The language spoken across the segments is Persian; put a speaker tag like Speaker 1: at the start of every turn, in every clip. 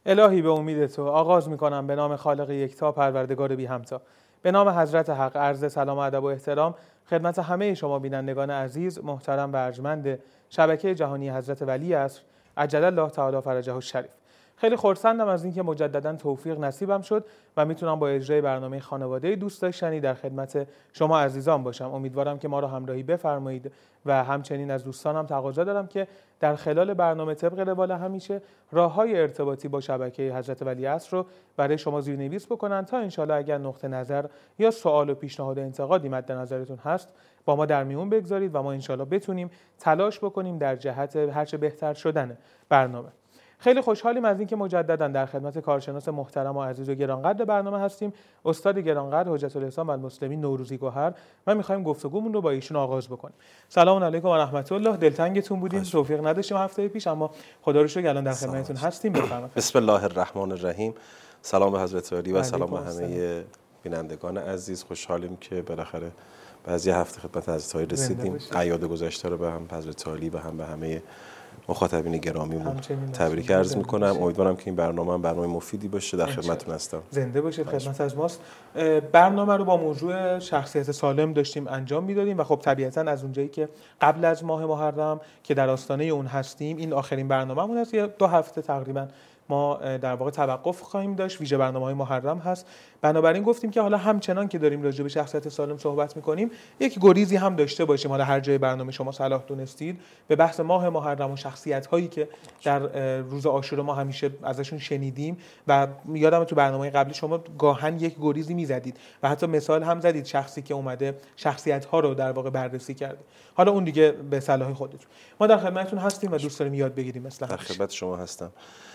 Speaker 1: الهی به امید تو آغاز می‌کنم به نام خالق یکتا پروردگار بی همتا. به نام حضرت حق عرض سلام و ادب و احترام خدمت همه شما بینندگان عزیز، محترم و ارجمند شبکه جهانی حضرت ولی عصر عجل الله تعالی فرجه الشریف. خیلی خرسندم از اینکه مجددا توفیق نصیبم شد و میتونم با اجرای برنامه خانواده دوست داشتنی در خدمت شما عزیزان باشم. امیدوارم که ما رو همراهی بفرمایید و همچنین از دوستانم تقاضا دارم که در خلال برنامه طبق روال همیشه راه‌های ارتباطی با شبکه حضرت ولی عصر رو برای شما زیرنویس بکنن تا انشالله اگر نقطه نظر یا سوال و پیشنهاد و انتقادی مد نظرتون هست با ما در میون بگذارید و ما انشالله بتونیم تلاش بکنیم در جهت هرچه بهتر شدن برنامه. خیلی خوشحالیم از اینکه مجددا در خدمت کارشناس محترم و عزیز و گرانقدر برنامه هستیم، استاد گرانقدر حجت الاسلام و المسلمین نوروزی گوهر، و می‌خوایم گفتگومون رو با ایشون آغاز بکنیم. سلام علیکم و رحمت الله. دلتنگتون بودیم، توفیق نداشتیم هفته پیش، اما خدا رو شکر الان در خدمتتون هستیم. بفرمایید.
Speaker 2: بسم الله الرحمن الرحیم. سلام به حضرت علی و سلام به همه بینندگان عزیز. خوشحالیم که بالاخره بعضی هفته خدمت حضرت علی رسیدیم. اعیاد گذشته رو به هم حضرت علی و هم به همه مخاطبین گرامیمون تبریک عرض می‌کنم. امیدوارم که این برنامه هم برنامه مفیدی باشه. در خدمتتون هستم.
Speaker 1: زنده باشید. خدمت از ماست. برنامه رو با موضوع شخصیت سالم داشتیم انجام میدادیم و خب طبیعتاً از اونجایی که قبل از ماه محرم که در آستانه اون هستیم، این آخرین برنامه‌مون است. 2 هفته تقریباً ما در واقع توقف خواهیم داشت. ویژه برنامه‌های محرم هست. بنابراین گفتیم که حالا همچنان که داریم راجع به شخصیت سالم صحبت می‌کنیم، یک گریزی هم داشته باشیم. حالا هر جای برنامه شما صلاح دونستید به بحث ماه محرم و شخصیت‌هایی که در روز عاشورا ما همیشه ازشون شنیدیم و یادم تو برنامه قبلی شما گاهن یک گریزی می‌زدید و حتی مثال هم زدید، شخصی که اومده شخصیت‌ها رو در واقع بررسی کرده. حالا اون دیگه به صلاح خودتون. ما در خدمتتون هستیم و دوست داریم یاد بگیریم. مثلا
Speaker 2: در خدمت شما هستم.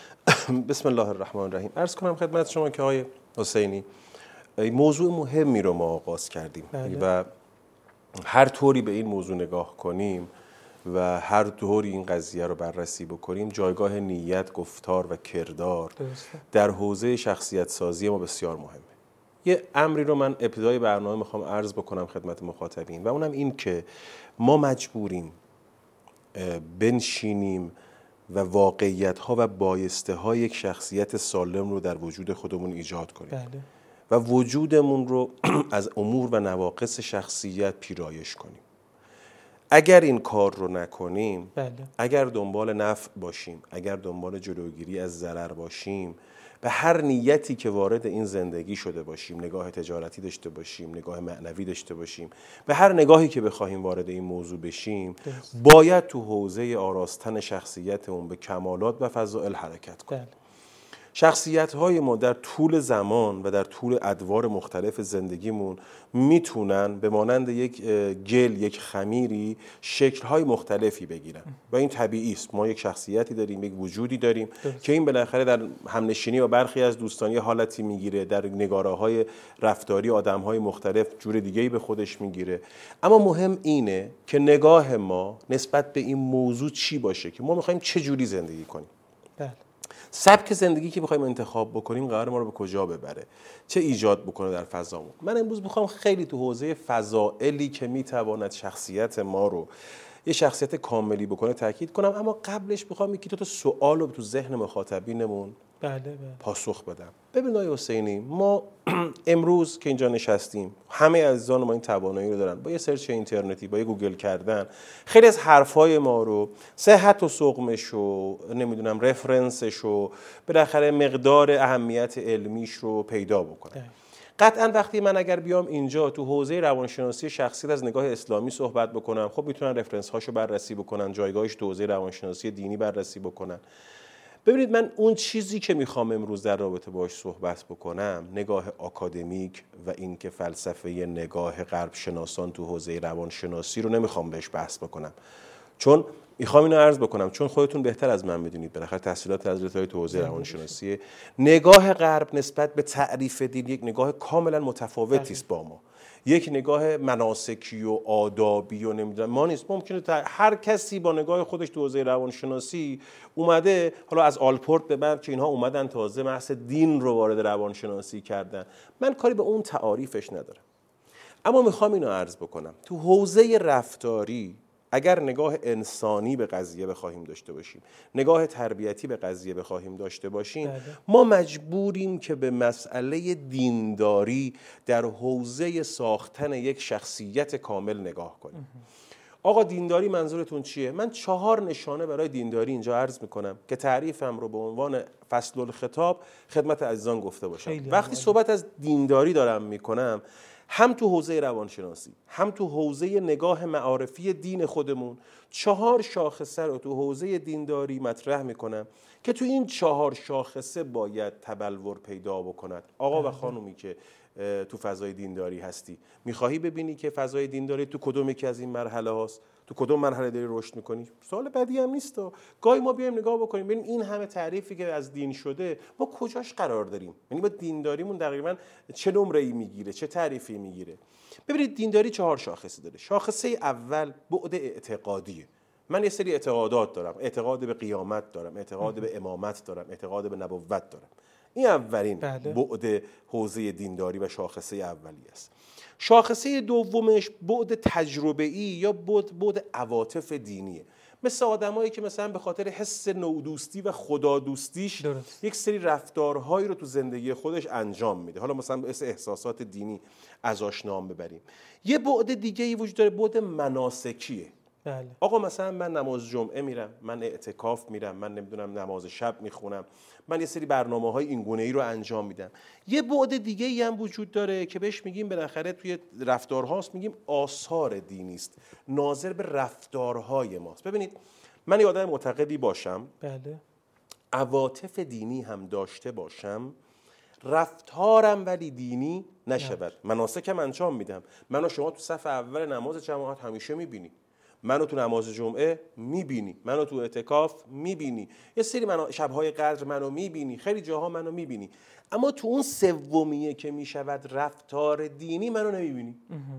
Speaker 2: بسم الله الرحمن الرحیم. عرض کنم خدمت شما که آقای حسینی موضوع مهمی رو ما آغاز کردیم و هر طوری به این موضوع نگاه کنیم و هر طوری این قضیه رو بررسی بکنیم، جایگاه نیت، گفتار و کردار در حوزه شخصیت سازی ما بسیار مهمه. یه امری رو من ابتدای برنامه میخوام عرض بکنم خدمت مخاطبین و اونم این که ما مجبوریم بنشینیم و واقعیت‌ها و بایسته‌های یک شخصیت سالم رو در وجود خودمون ایجاد کنیم.
Speaker 1: بله.
Speaker 2: و وجودمون رو از امور و نواقص شخصیت پیرایش کنیم. اگر این کار رو نکنیم، اگر دنبال نفع باشیم، اگر دنبال جلوگیری از ضرر باشیم، به هر نیتی که وارد این زندگی شده باشیم، نگاه تجارتی داشته باشیم، نگاه معنوی داشته باشیم، به هر نگاهی که بخواهیم وارد این موضوع بشیم، باید تو حوزه آراستن شخصیتمون به کمالات و فضائل حرکت کنیم. شخصیت‌های ما در طول زمان و در طول ادوار مختلف زندگیمون میتونن به مانند یک گل، یک خمیری شکل‌های مختلفی بگیرن و این طبیعی است. ما یک شخصیتی داریم، یک وجودی داریم که این بالاخره در همنشینی و برخی از دوستان یه حالتی میگیره، در نگاره‌های رفتاری آدم‌های مختلف جور دیگه‌ای به خودش میگیره. اما مهم اینه که نگاه ما نسبت به این موضوع چی باشه که ما می‌خوایم چه جوری زندگی کنیم. سبک زندگی که بخوایم انتخاب بکنیم قرار ما رو به کجا ببره، چه ایجاد بکنه در فضامون. من امروز میخوام خیلی تو حوزه فضائلی که میتواند شخصیت ما رو یه شخصیت کاملی بکنه تاکید کنم، اما قبلش میخوام یکی دو تا سوال رو تو ذهن مخاطبینمون پاسخ بدم. ببین آقای حسینی، ما امروز که اینجا نشستیم، همه عزیزان ما این توانایی رو دارن، با یه سرچ اینترنتی، با یه گوگل کردن، خیلی از حرفای ما رو، صحت و سقمش و نمیدونم رفرنسش و بالاخره مقدار اهمیت علمیش رو پیدا بکنن. قطعا وقتی من اگر بیام اینجا تو حوزه روانشناسی شخصیت از نگاه اسلامی صحبت بکنم، خب میتونن رفرنس هاشو بررسی بکنن، جایگاهش تو حوزه روانشناسی دینی بررسی بکنن. ببینید، من اون چیزی که میخوام امروز در رابطه باهاش صحبت بکنم، نگاه آکادمیک و این که فلسفه نگاه غرب شناسان تو حوزه روانشناسی رو نمیخوام بهش بحث بکنم، چون میخوام اینو عرض بکنم، چون خودتون بهتر از من میدونید بالاخره تحصیلات حضرت‌های تو حوزه روانشناسی. نگاه غرب نسبت به تعریف دین یک نگاه کاملا متفاوتی است با ما، یک نگاه مناسکی و آدابی و نمیدونم ما نیست. ممکنه هر کسی با نگاه خودش تو حوزه روانشناسی اومده، حالا از آلپورت به بعد که اینها اومدن تازه بحث دین رو وارد روانشناسی کردن، من کاری به اون تعاریفش ندارم. اما میخوام اینو عرض بکنم، تو حوزه رفتاری اگر نگاه انسانی به قضیه بخواهیم داشته باشیم، نگاه تربیتی به قضیه بخواهیم داشته باشیم، ما مجبوریم که به مسئله دینداری در حوزه ساختن یک شخصیت کامل نگاه کنیم. آقا دینداری منظورتون چیه؟ من 4 نشانه برای دینداری اینجا عرض میکنم که تعریفم رو به عنوان فصل الخطاب خدمت عزیزان گفته باشم. وقتی صحبت از دینداری دارم میکنم، هم تو حوزه روانشناسی، هم تو حوزه نگاه معارفی دین خودمون، 4 شاخصه رو تو حوزه دینداری مطرح میکنم که تو این 4 شاخصه باید تبلور پیدا بکند. آقا و خانومی که تو فضای دینداری هستی، میخواهی ببینی که فضای دینداری تو کدوم یکی از این مرحله هاست؟ تو کدوم مرحله داری رشد میکنی؟ سوال بدی هم نیست. گاهی ما بیایم نگاه بکنیم ببینیم این همه تعریفی که از دین شده ما کجاش قرار داریم، یعنی با دینداریمون دقیقاً چه نمره‌ای میگیره، چه تعریفی میگیره. ببینید دینداری 4 شاخصه داره. شاخصه اول بعد اعتقادیه. من یه سری اعتقادات دارم، اعتقاد به قیامت دارم، اعتقاد به امامت دارم، اعتقاد به نبوت دارم. این اولین بعد حوزه دینداری و شاخصه اولی است. شاخصه دومش بعد تجربه‌ای یا بعد عواطف دینیه. مثل آدمایی که مثلا به خاطر حس نودوستی و خدادوستیش یک سری رفتارهایی رو تو زندگی خودش انجام میده. حالا مثلا به احساسات دینی ازش نام ببریم. یه بعد دیگه ای وجود داره، بعد مناسکیه.
Speaker 1: بله.
Speaker 2: آقا مثلا من نماز جمعه میرم، من اعتکاف میرم، من نمیدونم نماز شب میخونم، من یه سری برنامه‌های این گونه‌ای رو انجام میدم. یه بعد دیگه‌ای هم وجود داره که بهش میگیم بالاخره توی رفتارهاست، میگیم آثار دینی است، ناظر به رفتارهای ماست. ببینید من یه آدم معتقدی باشم،
Speaker 1: بله،
Speaker 2: عواطف دینی هم داشته باشم، رفتارم ولی دینی نشود، مناسکم انجام میدم. منو شما تو صف اول نماز جماعت همیشه میبینی، منو تو نماز جمعه میبینی، منو تو اعتکاف میبینی، یه سری شبهای قدر منو میبینی، خیلی جاها منو میبینی، اما تو اون سومیه که میشود رفتار دینی منو نمیبینی.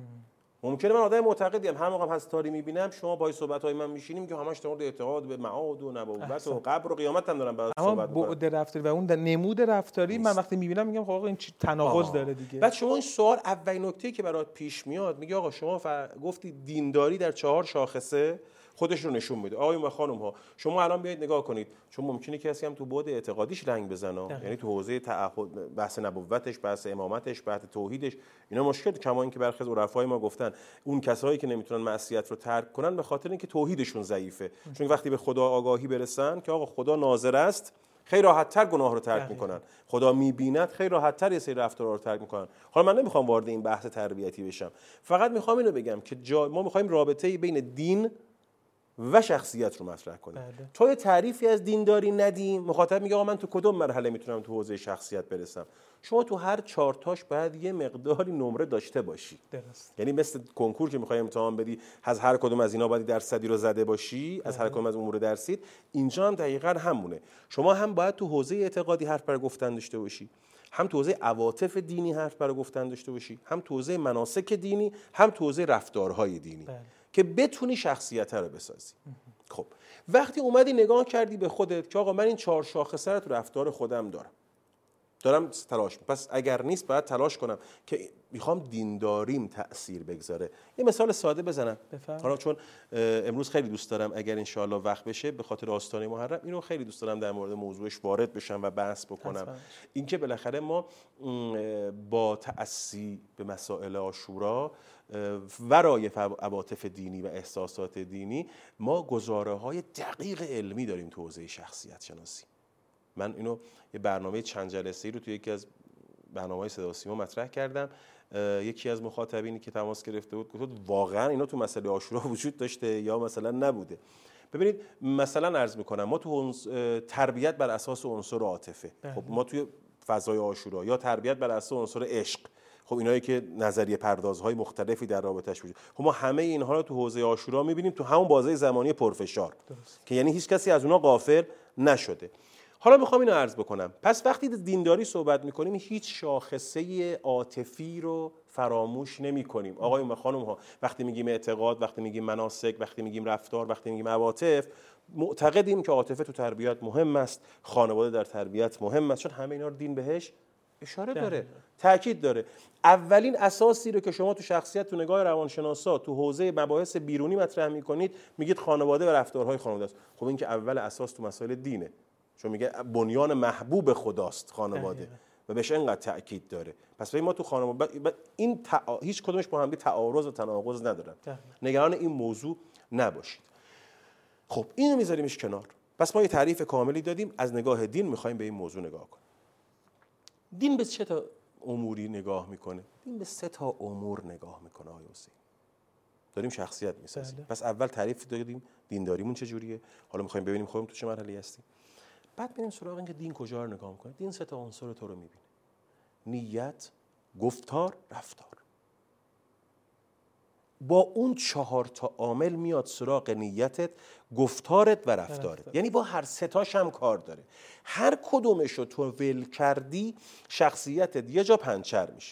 Speaker 2: ممکنه من آدم معتقدیم، هر موقع هستاری میبینم شما با صحبت‌های من میشینیم که همش در مورد اعتقاد به معاد و نبوت و قبر و قیامت هم دارم باهات صحبت می‌کنم.
Speaker 1: اما بعد رفتاری و اون نمود رفتاری من وقتی میبینم میگم خب آقا این چی تناقض داره دیگه.
Speaker 2: بعد شما این سوال اولین نکته‌ای که برات پیش میاد، میگه آقا شما گفتی دینداری در 4 شاخصه خودش رو نشون میده. آقایون و خانم ها شما الان بیاید نگاه کنید، چون ممکنه کسی هم تو بعد اعتقادیش رنگ بزنه، یعنی تو حوزه تعهد، بحث نبوتش، بحث امامتش، بحث توحیدش، اینا مشکل. کما اینکه برخی از عرفای ما گفتن اون کسایی که نمیتونن معصیت رو ترک کنن به خاطر اینکه توحیدشون ضعیفه، چون وقتی به خدا آگاهی برسن که آقا خدا ناظر است، خیلی راحت‌تر گناه رو ترک میکنن، خدا میبیند، خیلی راحت‌تر یه سری رفتارا رو ترک میکنن. حالا من نمیخوام وارد این بحث تربیتی بشم، فقط میخوام اینو بگم که ما میخوایم رابطه بین دین و شخصیت رو مطرح کنیم. تا یه تعریفی از دینداری ندیم، مخاطب میگه آقا من تو کدوم مرحله میتونم تو حوزه شخصیت برسم؟ شما تو هر 4 تاش باید یه مقداری نمره داشته باشی.
Speaker 1: درست.
Speaker 2: یعنی مثل کنکور که میخوای امتحان بدی، از هر کدوم از اینا باید درصدی رو زده باشی، از هر کدوم از امور درسید. اینجا هم دقیقاً همونه. شما هم باید تو حوزه اعتقادی حرف برای گفتن داشته باشی، هم تو حوزه عواطف دینی حرف برای گفتن داشته باشی، هم تو حوزه مناسک دینی، هم تو حوزه رفتارهای دینی. که بتونی شخصیت رو بسازی. خب وقتی اومدی نگاه کردی به خودت که آقا من این 4 شاخصه رو تو رفتار خودم دارم تلاش، پس اگر نیست باید تلاش کنم که میخوام دینداریم تأثیر بگذاره. یه مثال ساده بزنم حالا، چون امروز خیلی دوست دارم اگر انشاءالله وقت بشه به خاطر آستانه محرم اینو خیلی دوست دارم در مورد موضوعش وارد بشم و بحث بکنم. اینکه بالاخره ما با تأسی به مسائل عاشورا ورای عواطف دینی و احساسات دینی ما گزاره‌های دقیق علمی داریم تو حوزه شخصیت شناسی. من اینو یه برنامه چند جلسه‌ای رو توی یکی از برنامه‌های صدا و سیما مطرح کردم. یکی از مخاطبینی که تماس گرفته بود گفت واقعا اینا تو مسئله عاشورا وجود داشته یا مثلا نبوده. ببینید مثلا عرض می‌کنم ما تو تربیت بر اساس عنصر عاطفه، خب ما توی فضای عاشورا، یا تربیت بر اساس عنصر عشق، خب اینایی که نظریه پردازهای مختلفی در رابطش وجود، خب ما همه اینها رو تو حوزه عاشورا می‌بینیم تو همون بازه زمانی پرفشار که یعنی هیچ کسی از اونها غافل نشده. حالا میخوام اینو عرض بکنم، پس وقتی دینداری صحبت میکنیم هیچ شاخصه عاطفی رو فراموش نمی‌کنیم. آقایون و خانم‌ها وقتی میگیم اعتقاد، وقتی میگیم مناسک، وقتی میگیم رفتار، وقتی میگیم عواطف، معتقدیم که عاطفه تو تربیت مهم است، خانواده در تربیت مهم است، چون همه اینا رو دین بهش اشاره داره، تاکید داره. اولین اساسی رو که شما تو شخصیت، تو نگاه روانشناسا، تو حوزه مباحث بیرونی مطرح میکنید میگید خانواده و رفتارهای خانواده است. خب این که اول اساس تو مسائل دینه، چون میگه بنیان محبوب خداست خانواده و بهش اینقدر تاکید داره. پس ما تو خانواده این هیچ کدومش با هم تعارض و تناقض ندارن. نگران این موضوع نباشید. خب اینو میذاریمش کنار. پس ما یه تعریف کاملی دادیم. از نگاه دین میخوایم به این موضوع نگاه کنیم. دین به چه تا اموری نگاه میکنه؟ دین به 3 تا امور نگاه میکنه. آقای حسین، داریم شخصیت میسازیم. پس اول تعریف دادیم دینداریمون چجوریه، حالا میخوایم ببینیم خودمون تو چه مرحله هستیم. بعد بریم سراغ اینکه دین کجا رو نگاه میکنه. دین 3 تا عنصر تو رو میبینه: نیت، گفتار، رفتار. با اون 4 تا عامل میاد سراغ نیتت، گفتارت و رفتارت. یعنی با هر 3 تاش هم کار داره. هر کدومش رو تو ول کردی شخصیتت یه جا پنچر میشه.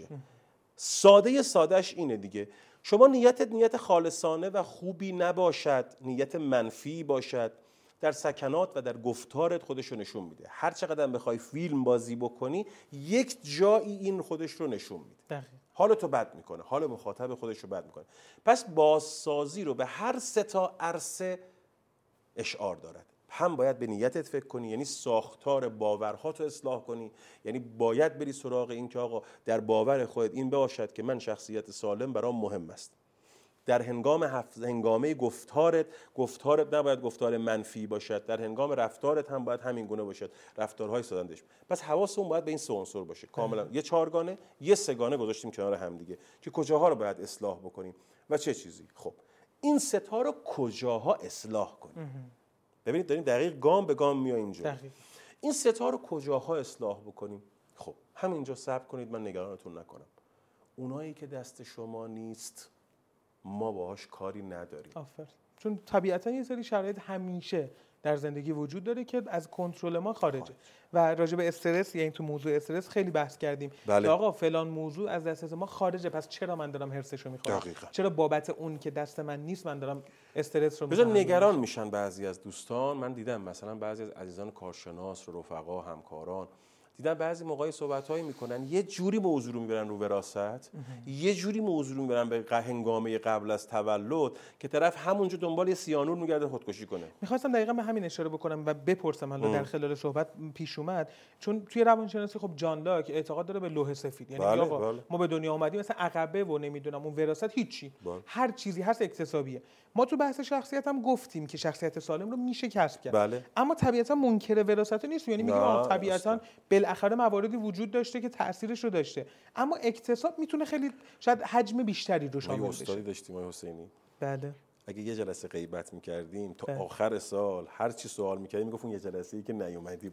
Speaker 2: سادهش اینه دیگه. شما نیتت نیت خالصانه و خوبی نباشد، نیت منفی باشد، در سکنات و در گفتارت خودش رو نشون میده. هر چقدر بخوای فیلم بازی بکنی یک جایی این خودش رو نشون میده. حال تو بد میکنه، حال مخاطب خودش رو بد میکنه. پس بازسازی رو به هر 3 تا عرصه اشعار دارد. هم باید به نیتت فکر کنی، یعنی ساختار باورهاتو اصلاح کنی، یعنی باید بری سراغ این که آقا در باور خودت این باشد که من شخصیت سالم برام مهم است. در هنگامه گفتارت نباید گفتار منفی باشد، در هنگام رفتارت هم باید همین گونه باشد، رفتارهای سازنده. پس حواسمون باید به این 3 عنصر باشه کاملا. یه 4گانه، یه 3گانه گذاشتیم کنار هم دیگه که کجاها رو باید اصلاح بکنیم و چه چیزی. خب این 3 تا رو کجاها اصلاح کنیم؟ ببینید داریم دقیق گام به گام میایم اینجا. این 3 تا رو کجاها اصلاح بکنیم؟ خب همینجا صبر کنید، من نگرانتون نکنم. اونایی که دست شما نیست ما باهاش کاری نداریم.
Speaker 1: آفرین. چون طبیعتا یه سری شرایط همیشه در زندگی وجود داره که از کنترل ما خارجه. و راجع به استرس، یعنی تو موضوع استرس خیلی بحث کردیم که آقا فلان موضوع از دست ما خارجه، پس چرا من دارم هرسشو میخورم؟ چرا بابت اون که دست من نیست من دارم استرس رو
Speaker 2: میخورم؟ نگران میشن بعضی از دوستان. من دیدم مثلا بعضی از عزیزان کارشناس، رفقا، همکاران، دیدن بعضی موقعی صحبت‌هایی میکنن یه جوری موضوع رو میبرن رو وراثت، یه جوری موضوع رو میبرن به هنگامه قبل از تولد که طرف همونجا دنبال یه سیانور میگرده خودکشی کنه.
Speaker 1: میخواستم دقیقاً به همین اشاره بکنم و بپرسم، حالا در خلال صحبت پیش اومد، چون توی روانشناسی خب جان لاک اعتقاد داره به لوح سفید، یعنی آقا ما به دنیا اومدیم مثلا عقبه و نمیدونم اون وراثت هیچی، هر چیزی هست اکتسابیه. ما تو بحث شخصیت هم گفتیم که شخصیت سالم رو میشه کسب کرد. اما طبیعتا منکر وراثت نیست، یعنی میگیم طبیعتا بالاخره مواردی وجود داشته که تأثیرش رو داشته، اما اکتساب میتونه خیلی شاید حجم بیشتری رو شامل بشه.
Speaker 2: ما استادی داشتیم آقای حسینی.
Speaker 1: بله.
Speaker 2: اگه یه جلسه غیبت می‌کردیم تا آخر سال هر چی سوال می‌کردیم میگفت اون یه جلسه‌ای که نیومدی.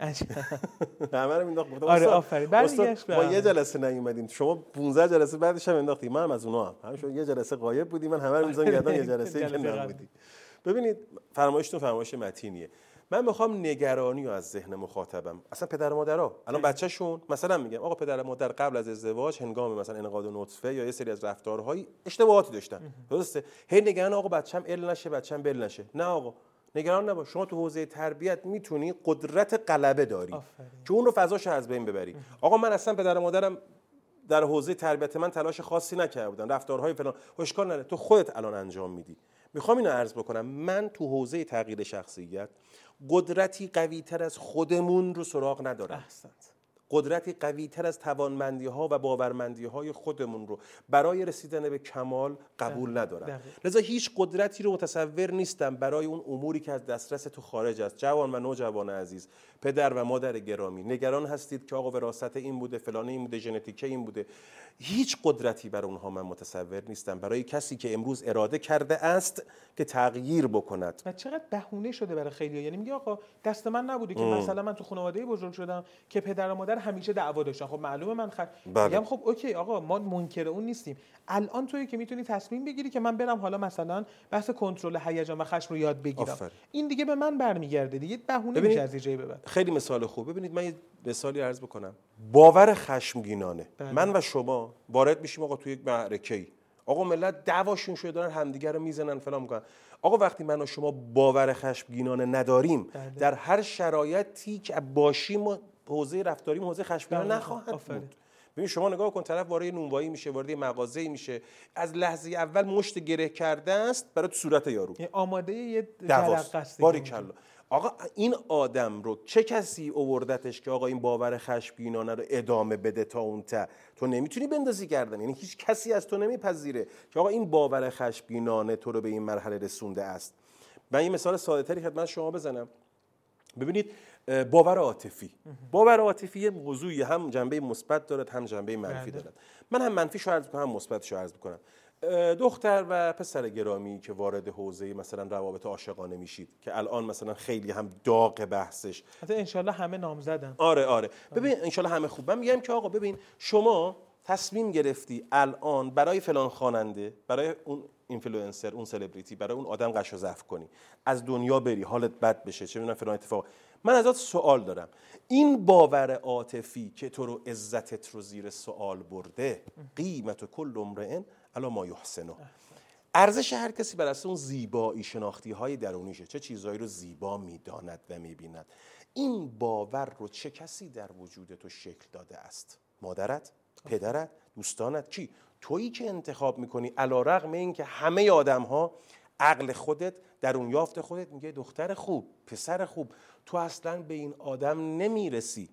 Speaker 2: همه رو مینداخت گفتم
Speaker 1: آره آفرین.
Speaker 2: بعدش ما یه جلسه نیومدیم، شما 15 جلسه بعدش هم انداختیم. من هم از اونها شما یه جلسه غایب بودیم، من همه رو می‌ذارم گردن یه جلسه‌ای که نبودی. ببینید فرمایشتون فرمایش متینیه. من میخوام نگرانی رو از ذهن مخاطبم، اصلا پدر و مادرها الان بچه‌شون مثلا میگم آقا پدر و مادر قبل از ازدواج هنگام مثلا انعقاد نطفه یا یه سری از رفتارهای اشتباهاتی داشتن، درسته؟ هی نگران آقا بچه‌م ال نشه، بچه‌م بل نشه. نه آقا نگران نباش، شما تو حوزه تربیت میتونی قدرت غلبه داری که اون رو فضاش از بین ببری. آقا من اصلا پدر و مادرم در حوزه تربیت من تلاش خاصی نکرده بودن، رفتارهای فلان، اشکال نداره، تو خودت الان انجام میدی. میخوام اینو عرض بکنم، من تو حوزه تغییر شخصیت قدرتی قوی‌تر از خودمون رو سراغ ندارم.
Speaker 1: احسنت.
Speaker 2: قدرتی قوی‌تر از توانمندی‌ها و باورمندی‌های خودمون رو برای رسیدن به کمال قبول ندارم. لذا هیچ قدرتی رو متصور نیستم برای اون اموری که از دسترس تو خارج است. جوان و نوجوان عزیز، پدر و مادر گرامی، نگران هستید که آقا وراثت این بوده، فلان این بوده، ژنتیک این بوده. هیچ قدرتی برای اونها من متصور نیستم برای کسی که امروز اراده کرده است که تغییر بکند.
Speaker 1: و چقدر بهونه شده برای خیلی‌ها، یعنی میگه آقا دست من نبوده که مثلا من تو خانواده بزرگ شدم که پدر و مادر همیشه دعوا داشتن. خب معلومه من میگم خب اوکی آقا ما منکر اون نیستیم. الان تویی که میتونی تصمیم بگیری که من برم حالا مثلا بحث کنترل هیجان و خشم رو یاد بگیرم. این دیگه به من برمیگرده دیگه، بهونه میشه از جایی به بعد.
Speaker 2: خیلی مثال خوب. ببینید من یه مثالی عرض بکنم. باور خشمگینانه. من و شما وارد میشیم آقا توی یک معرکه‌ای، آقا ملت دعواشون شده دارن همدیگه رو میزنن فلان میکنن. آقا وقتی من و شما باور خشمگینانه نداریم، در هر شرایطی که باشیم حوزه رفتاریم حوزه خشمگینانه نخواهد بود. ببین شما نگاه کن، طرف وارد نونوایی میشه، وارد مغازه‌ای میشه، از لحظه اول مشت گره کرده است برای تو صورت یارو،
Speaker 1: آماده یه جلق است.
Speaker 2: باریکلا. آقا این آدم رو چه کسی آوردتش که آقا این باور خشمگینانه رو ادامه بده تا اون ته؟ تو نمیتونی بندازی گردن، یعنی هیچ کسی از تو نمیپذیره که آقا این باور خشمگینانه تو رو به این مرحله رسونده است. من یه مثال ساده‌تری خدمت شما بزنم. ببینید باور عاطفی، باور عاطفی یه موضوعی هم جنبه مثبت دارد هم جنبه منفی دارد. من هم منفیشو عرض می‌کنم هم مثبتشو عرض می‌کنم. دختر و پسر گرامی که وارد حوزه مثلا روابط عاشقانه میشید که الان مثلا خیلی هم داغ بحثش،
Speaker 1: حتی انشالله همه نامزدن.
Speaker 2: آره ببین انشالله همه خوب. من میگم که آقا ببین شما تصمیم گرفتی الان برای فلان خواننده، برای اون اینفلوئنسر، اون سلبریتی، برای اون آدم قش و ضعف کنی، از دنیا بری، حالت بد بشه، چه میدونم فلان اتفاق. من ازت سوال دارم، این باور عاطفی که تو رو عزتت رو زیر سوال برده، قیمت کل امرئ علی ما یحسنه، ارزش هر کسی بر اساس اون زیبایی شناختی های درونیشه، چه چیزهایی رو زیبا میداند و میبیند. این باور رو چه کسی در وجود تو شکل داده است؟ مادرت؟ پدرت؟ دوستانت؟ کی؟ تویی که انتخاب میکنی، علی‌رغم اینکه همه آدم ها، عقل خودت، درون یافت خودت میگه دختر خوب، پسر خوب، تو اصلا به این آدم نمیرسی.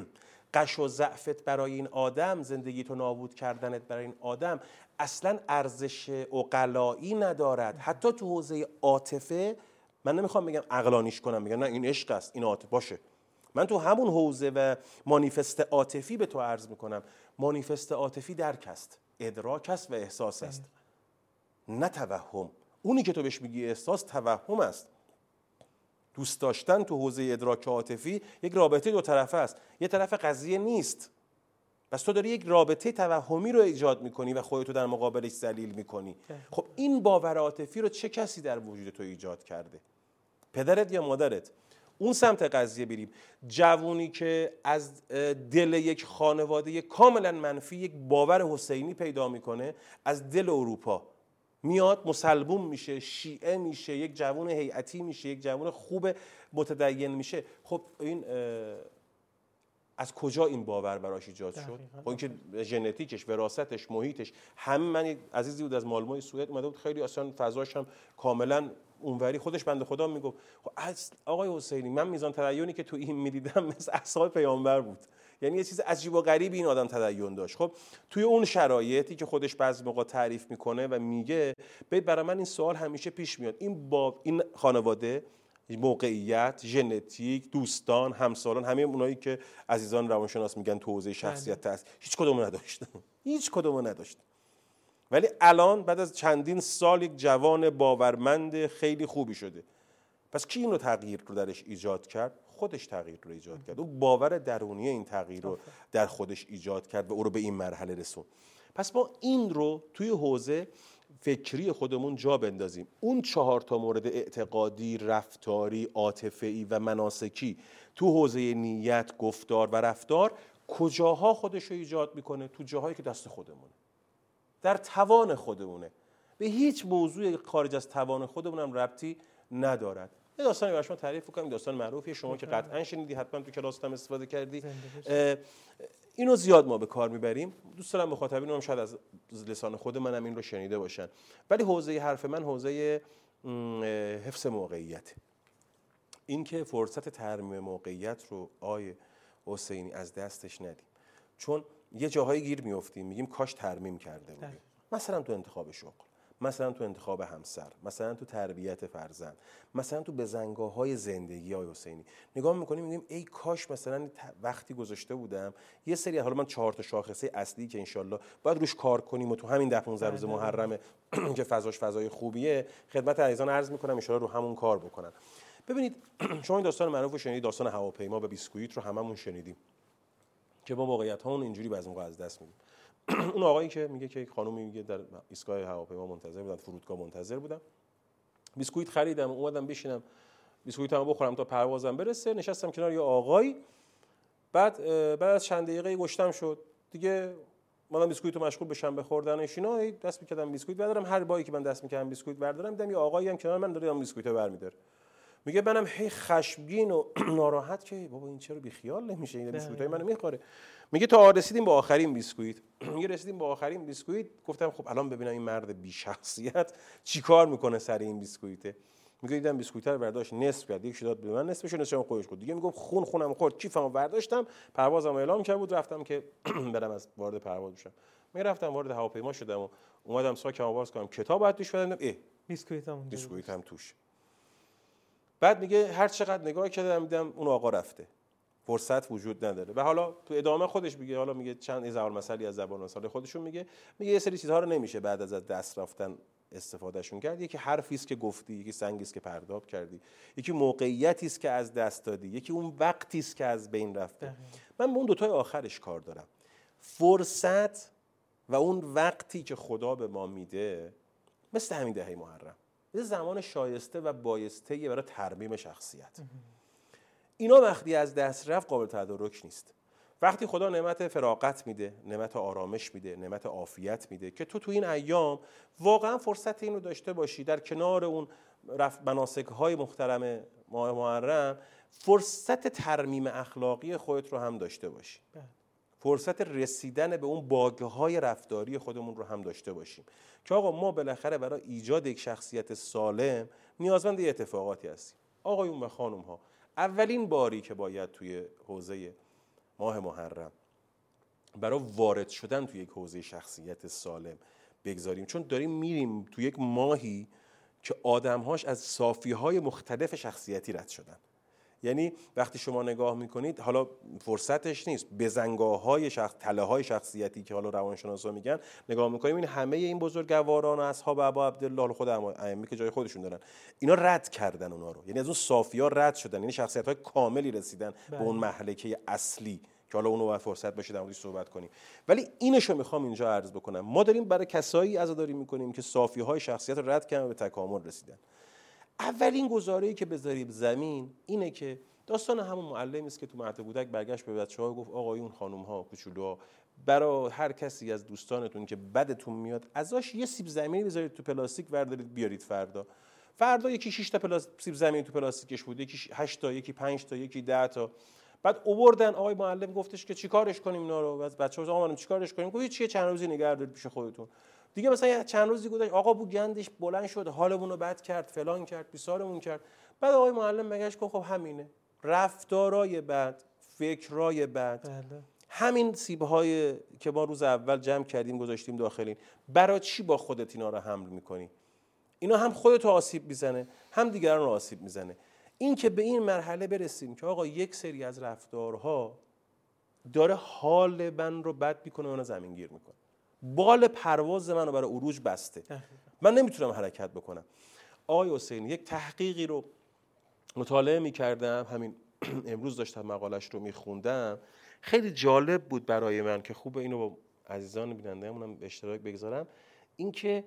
Speaker 2: قش و ضعفت برای این آدم، زندگی تو نابود کردنت برای این آدم اصلا ارزش عقلایی ندارد. حتی تو حوزه عاطفه، من نمیخوام بگم عقلانیش کنم، میگم نه این عشق است، این عاطفه باشه. من تو همون حوزه و مانیفست عاطفی به تو عرض میکنم، مانیفست عاطفی درک است، ادراک است و احساس است، نه توهم. اونی که تو بهش میگی احساس، توهم است. دوست داشتن تو حوزه ادراک عاطفی یک رابطه دو طرفه است، یه طرف قضیه نیست. پس تو داری یک رابطه توهمی رو ایجاد میکنی و خودتو در مقابلش ذلیل میکنی. خب این باور عاطفی رو چه کسی در وجود تو ایجاد کرده؟ پدرت یا مادرت؟ اون سمت قضیه بریم. جوونی که از دل یک خانواده کاملا منفی یک باور حسینی پیدا میکنه، از دل اروپا میاد مسلمون میشه، شیعه میشه، یک جوون هیئتی میشه، یک جوون خوب متدین میشه. خب این از کجا این باور براش ایجاد شد؟ خب این که ژنتیکش، وراثتش، محیطش. همین من عزیزی بود از مالموی سوئد اومده بود، خیلی اصلا فضاش هم کاملا اونوری، خودش بنده خدا میگفت خب آقای حسینی من میزان تدینی که تو این میدیدم مثل اصحاب پیامبر بود، یعنی یه چیز عجیب و غریبی این آدم تدین داشت. خب توی اون شرایطی که خودش بعضی موقع تعریف میکنه و میگه، برای من این سوال همیشه پیش میاد، این خانواده، موقعیت، ژنتیک، دوستان، همسالان، همه اونایی که عزیزان روانشناس میگن تو حوزه شخصیت هست، هیچ کدومو نداشت. هیچ کدومو نداشت. ولی الان بعد از چندین سال یک جوان باورمند خیلی خوبی شده. پس کی اینو تغییر رو درش ایجاد کرد؟ خودش تغییر رو ایجاد کرد. اون باور درونی این تغییر رو در خودش ایجاد کرد و او رو به این مرحله رسوند. پس ما این رو توی حوزه فکری خودمون جا بندازیم. اون 4 مورد اعتقادی، رفتاری، عاطفی و مناسکی تو حوزه نیت، گفتار و رفتار کجاها خودش رو ایجاد میکنه؟ تو جاهایی که دست خودمونه، در توان خودمونه. به هیچ موضوع خارج از توان خودمونم ربطی ندارد. یه داستانی برای شما تعریف کنم، داستان معروفیه، شما که قطعا شنیدی، حتما تو کلاس هم استفاده کردی. اینو زیاد ما به کار میبریم، دوست دارم مخاطبینم شاید از لسان خود منم این رو شنیده باشن، ولی حوزه حرف من حوزه حفظ موقعیت. این که فرصت ترمیم موقعیت رو آیه حسینی از دستش ندیم، چون یه جاهایی گیر میافتیم میگیم کاش ترمیم کرده بودیم، مثلا تو انتخاب شغل، مثلا تو انتخاب همسر، مثلا تو تربیت فرزند، مثلا تو بزنگاه‌های زندگی. آقای حسینی نگاه می‌کنیم میگیم ای کاش مثلا وقتی گذاشته بودم یه سری، حالا من 4 شاخصه اصلی که انشالله باید روش کار کنیم و تو همین 10-15 روز محرم که فضاش فضای خوبیه خدمت عزیزان عرض می‌کنم انشالله رو همون کار بکنن. ببینید شما این داستان معروف رو شنیدید، داستان هواپیما و بیسکویت رو هممون شنیدیم که ما موقعیت‌هامون اینجوری بعضی موقع از دست میدیم. اون آقایی که میگه که یک خانومی میگه در ایستگاه هواپیما منتظر بودن، فرودگاه منتظر بودم، بیسکویت خریدم، اومدم بشینم بیسکویتمو بخورم تا پروازم برسه، نشستم کنار یه آقایی، بعد از چند دقیقه گشتم شد دیگه، منم بیسکویتو مشغول بشم به خوردنش اینا، دست می‌کردم بیسکویت بردارم، هر باری که من دست می‌کردم بیسکویت بردارم دیدم یه آقایی هم کنار من داره بیسکویتو برمی‌داره. میگه منم هی خشمگین و ناراحت که بابا این چرا بیخیال نمیشه، این بیسکویتای منو میخوره. میگه تا رسیدیم با آخرین بیسکویت. میگه رسیدیم با آخرین بیسکویت، گفتم خب الان ببینم این مرد بی شخصیت چیکار میکنه سر این بیسکویته. میگه دیدم بیسکویت رو برداشت نصف کرد، یکی داد به من نصفش، نصفش خودش خورد. دیگه میگم خونم خورد، کیفمو برداشتم، پروازم اعلام کرده بود، رفتم که برم از وارد پرواز بشم. من رفتم وارد هواپیما شدم و اومدم ساکمو باز کنم، کتاب بعد توش بدم، بیسکویتم توش. بعد میگه هر چقدر نگاه کردم دیدم اون آقا رفته، فرصت وجود نداره. و حالا تو ادامه خودش میگه، حالا میگه چند ضرب مثلی از زبان مثال خودشون میگه یه سری چیزها رو نمیشه بعد از دست رفتن استفادهشون کرد. یکی حرفی است که گفتی، یکی سنگی است که پرتاب کردی، یکی موقعیتی است که از دست دادی، یکی اون وقتی است که از بین رفته. من به اون دوتای آخرش کار دارم. فرصت و اون وقتی که خدا به ما میده مثل همین دهه محرم، یه زمان شایسته و بایسته برای ترمیم شخصیت. اینا وقتی از دست رفت قابل تدارک نیست. وقتی خدا نعمت فراغت میده، نعمت آرامش میده، نعمت عافیت میده که تو این ایام واقعا فرصت اینو داشته باشی در کنار اون مناسک‌های محترم ماه محرم فرصت ترمیم اخلاقی خودت رو هم داشته باشی. فرصت رسیدن به اون باگ‌های رفتاری خودمون رو هم داشته باشیم که آقا ما بالاخره برای ایجاد یک شخصیت سالم نیازمند یه اتفاقاتی هستیم. آقایون و خانم‌ها، اولین باری که باید توی حوزه ماه محرم برای وارد شدن توی یک حوزه شخصیت سالم بگذاریم، چون داریم میریم توی یک ماهی که آدم‌هاش از صافی‌های مختلف شخصیتی رد شدن. یعنی وقتی شما نگاه میکنید، حالا فرصتش نیست، بزنگاه‌های تله‌های شخصیتی که حالا روانشناسا میگن، نگاه میکنیم این همه این بزرگواران و اصحاب ابا عبدالله، خود ائمه که جای خودشون دارن، اینا رد کردن اونا رو، یعنی از اون صافی‌ها رد شدن، یعنی شخصیت‌های کاملی رسیدن به اون مهلکه اصلی که حالا اونو باید فرصت باشه در موردش صحبت کنیم. ولی اینشو میخوام اینجا عرض بکنم، ما داریم برای کسایی عزاداری میکنیم که صافی‌های شخصیت رو رد کردن و به تکامل رسیدن. اولین گزاره‌ای که بذاریم زمین اینه که داستان همون معلمی است که تو مهد کودک برگشت به بچه‌ها گفت آقایون، خانم‌ها، کوچولوها، برای هر کسی از دوستانتون که بدتون میاد ازش یه سیب زمینی بذارید تو پلاستیک بردارید بیارید فردا یکی 6 تا سیب زمینی تو پلاستیکش بود، یکی 8 تا، یکی 5 تا، یکی 10 تا. بعد آوردن، آقای معلم گفتش که چیکارش کنیم اینا رو؟ از بچه‌ها آقا من چیکارش کنیم؟ گفت چیه، چند روزی نگه دارید پیش خودتون. دیگه مثلا چند روزی گذشت، آقا بو گندش بلند شد، حالمون رو بد کرد، فلان کرد، بیسارمون کرد. بعد آقای معلم مگهش گفت خب همینه، رفتارای بد، فکرای بد، همین سیب‌های که ما روز اول جمع کردیم گذاشتیم داخلین، برای چی با خودت اینا رو حمل می‌کنی؟ اینا هم خودت آسیب میزنه، هم دیگران رو آسیب میزنه. این که به این مرحله برسیم که آقا یک سری از رفتارها داره حال من رو بد میکنه، منو زمینگیر میکنه، بال پرواز منو برای عروج بسته، من نمیتونم حرکت بکنم. آقای حسینی یک تحقیقی رو مطالعه میکردم، همین امروز داشتم مقالش رو میخوندم، خیلی جالب بود برای من که خوب اینو با عزیزان بیننده‌مونم به اشتراک بگذارم. این که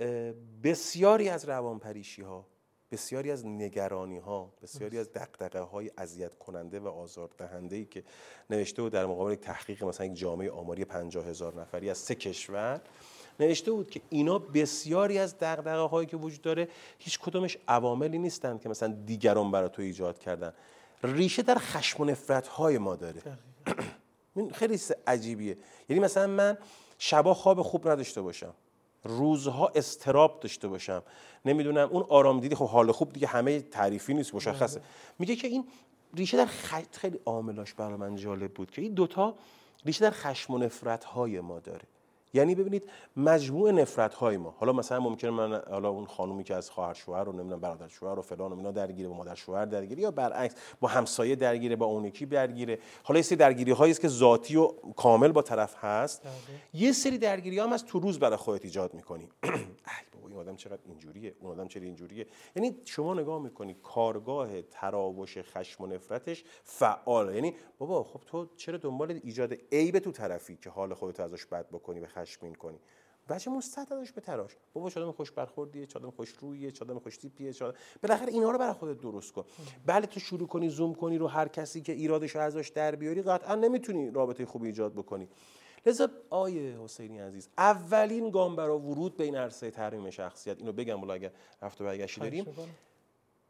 Speaker 2: بسیاری از روانپریشی ها، بسیاری از نگرانی ها، بسیاری از دغدغه های اذیت کننده و آزار دهنده ای که نوشته بود در مقابل یک تحقیق مثلا یک جامعه آماری 50,000 نفری از 3 کشور، نوشته بود که اینا بسیاری از دغدغه هایی که وجود داره هیچ کدومش عواملی نیستن که مثلا دیگران برای تو ایجاد کردن، ریشه در خشم و نفرت های ما داره. این خیلی عجیبیه. یعنی مثلا من شبا خواب خوب نداشته باشم، روزها استراب داشته باشم، نمیدونم اون آرام دیدی، خب حال خوب دیگه همه تعریفی نیست، مشخصه. میگه که این ریشه در خیلی عاملاش برای من جالب بود که این دوتا ریشه در خشم و نفرت های ما داره. یعنی ببینید مجموع نفرت های ما، حالا مثلا ممکنه من حالا اون خانومی که از خواهر شوهر رو نمیدونم برادر شوهر و فلان و اینا درگیره، با مادر شوهر درگیره، یا برعکس با همسایه درگیره، با اون یکی درگیره، حالا یه سری درگیری هایی است که ذاتی و کامل با طرف هست، یه سری درگیری هم از تو روز برای خودت ایجاد می‌کنی. ای بابا این آدم چقدر اینجوریه، اون آدم چرا اینجوریه. یعنی شما نگاه می‌کنی کارگاه تراوش خشم و نفرتش فعاله. یعنی بابا خب تو چرا دنبال ایجاد عیب تو طرفی که حال خودت ازش بد بکنی و خشمگین کنی؟ بچه مستعدش به تراش. بابا چادم خوش برخوردیه، چادم خوش رویه، چادم خوش تیپیه، بالاخره اینا رو برای خودت درست کن. بله تو شروع کنی زوم کنی رو هر کسی که ایرادش رو ازش در بیاری، قطعا نمیتونی رابطه خوبی ایجاد بکنی. لذا آیه حسینی عزیز، اولین گام برای ورود به این عرصه ترمیم شخصیت، اینو بگم ولی اگه رفت و برگشتی داریم،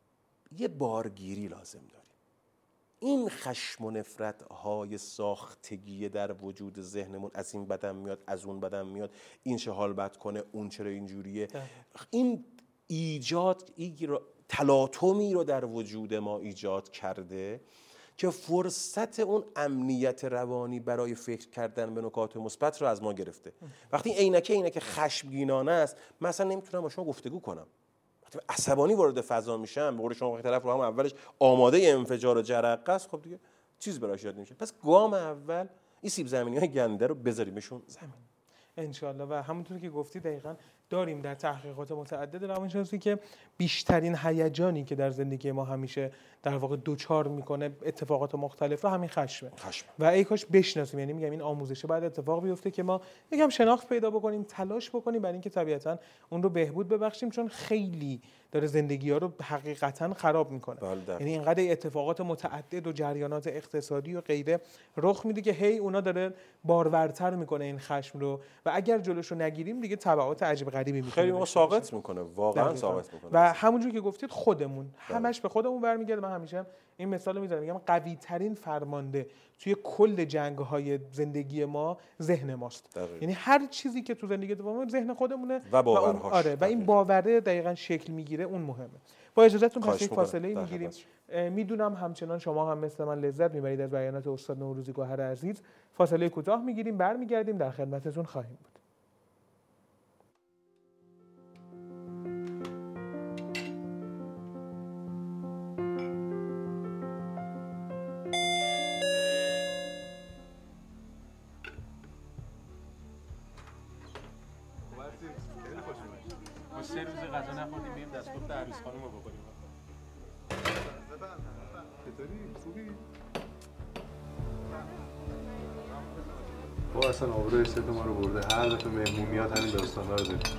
Speaker 2: یه بارگیری لازم داریم. این خشم و نفرت های ساختگی در وجود ذهنمون، از این بدم میاد، از اون بدم میاد، این چه حال بد کنه، اون چرا اینجوریه، این ایجاد تلاطمی رو در وجود ما ایجاد کرده که فرصت اون امنیت روانی برای فکر کردن به نکات مثبت رو از ما گرفته. وقتی عینک خشمگینانه است، مثلا نمیتونم با شما گفتگو کنم، وقتی عصبانی وارد فضا میشم، به قول شما وقتی طرف رو هم اولش آماده انفجار و جرقه است، خب دیگه چیز براش یاد نمیشه. پس گام اول این سیب زمینی‌های گنده رو بذاریمشون زمین
Speaker 1: انشالله. و همونطور که گفتی دقیقاً داریم در تحقیقات متعدد روانشناسی که بیشترین هیجانی که در زندگی ما همیشه در واقع دوچار میکنه اتفاقات مختلفه همین خشمه. و ای کاش بشناسیم، یعنی میگم این آموزشه بعد اتفاق بیفته که ما یکم شناخت پیدا بکنیم، تلاش بکنیم برای اینکه طبیعتاً اون رو بهبود ببخشیم، چون خیلی داره زندگی‌ها رو حقیقتاً خراب میکنه. یعنی اینقدر اتفاقات متعدد و جریانات اقتصادی و غیره رخ میده که هی اونا داره بارورتر میکنه این خشم رو، و اگر جلوشو نگیریم دیگه تبعات عجیب غریبی میکنه،
Speaker 2: خیلی ما ساقط میکنه، واقعا ساقط میکنه.
Speaker 1: و همونجوری که گفتید خودمون همش به خودمون برمیگرده. من همیشه این مثالو میزنم، میگم قوی ترین فرمانده توی کل جنگ‌های زندگی ما ذهن ماست. یعنی هر چیزی که تو زندگی اتفاق میفته ذهن خودمونه
Speaker 2: و باورهاش.
Speaker 1: آره، و این باوره دقیقاً شکل میگیره، اون مهمه. با اجازهتون پس یک فاصله میگیریم. میدونم همچنان شما هم مثل من لذت میبرید از بیانات استاد نوروزی گوهر عزیز. فاصله کوتاه میگیریم، برمیگردیم، در خدمتتون خواهیم بود.
Speaker 2: ما 3 روز غذا نخوردیم، بریم دستپخت عروس خانم رو بکنیم.
Speaker 3: چطوری؟ خوبی؟ با اصلا آبروی ست ما رو برده، هر دفعه مهمون میاد همین داستانا رو داریم.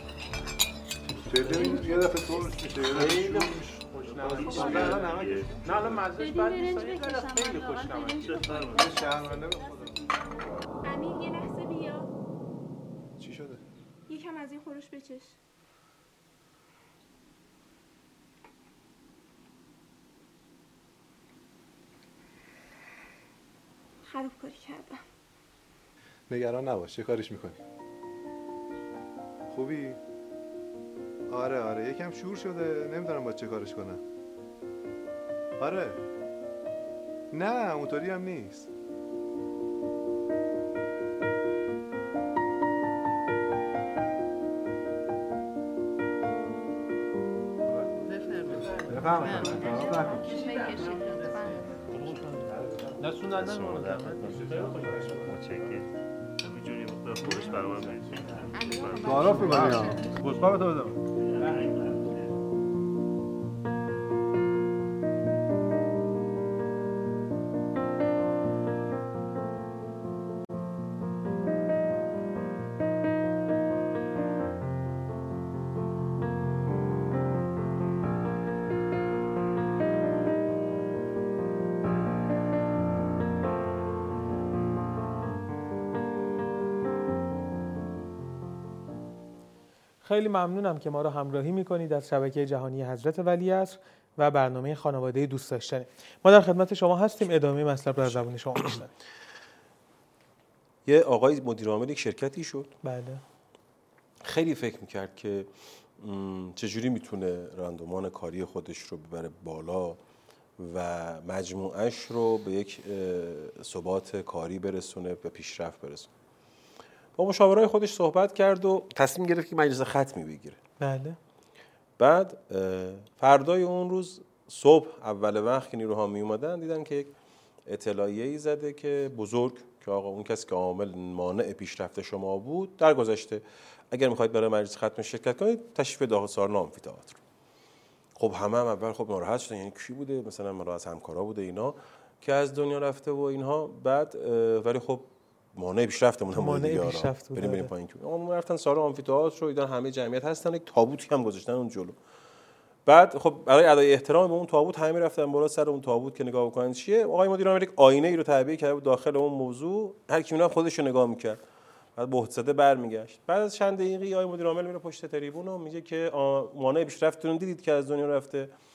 Speaker 3: چطوری؟ یه دفعه ترش میشه، یه دفعه
Speaker 2: خیلی خوشنمه. نه الان مزهش بد نیست، خیلی خوشنمه.
Speaker 3: شهرمنده به خدا.
Speaker 4: امین یه لحظه بیا.
Speaker 3: چی شده؟
Speaker 4: یکم از این خورش بچش. خرابکاری کردم.
Speaker 3: نگران نباش، چه کارش میکنی؟ خوبی؟ آره یکم شور شده، نمیدونم باید چه کارش کنم. آره نه اونطوری هم نیست. بفرمایید.
Speaker 2: نسوندن رو
Speaker 3: تعارف می‌کنی ها. بسخواب تو بدم.
Speaker 1: خیلی ممنونم که ما رو همراهی میکنید از شبکه جهانی حضرت ولیعصر و برنامه خانواده دوست داشتنی. ما در خدمت شما هستیم، ادامه مطلب رو از زبان شما میشنویم.
Speaker 2: یه آقای مدیر عامل یک شرکتی شد.
Speaker 1: بله.
Speaker 2: خیلی فکر میکرد که چجوری میتونه رندمان کاری خودش رو ببره بالا و مجموعش رو به یک ثبات کاری برسونه، به پیشرفت برسونه. با مشاورای خودش صحبت کرد و تصمیم گرفت که مجلس ختمی بگیره.
Speaker 1: بله.
Speaker 2: بعد فردای اون روز صبح اول وقت که نیروها می اومدن دیدن که یک اطلاعیه‌ای زده که بزرگ که آقا اون کسی که عامل مانع پیشرفت شما بود در گذشته، اگر میخواید برای مجلس ختم شرکت کنید تشریف داخل سالن آمفی‌تئاتر. خب همه هم اول خب ناراحت شدن، یعنی کی بوده؟ مثلا مرا از همکارا بوده اینا که از دنیا رفته و اینها. بعد ولی خب مانع پیشرفتمون هم دیگه بریم پایین. اون رفتن سالن آمفی‌تئاتر رو دیدن همه جمعیت هستن، یک تابوتی هم گذاشتن اون جلو. بعد خب برای ادای احترام به اون تابوت همه رفتن بالا سر اون تابوت که نگاه بکنن چیه. آقای مدیر عامل یک آینه ای رو تعبیه کرده بود داخل اون موضوع، هر کی میونه خودش رو نگاه میکرد. بعد بهت زده برمیگشت. بعد از چند دقیقه آقای مدیر عامل میره پشت تریبون و میگه که مانع پیشرفتتون دیدید که از دنیا رفته.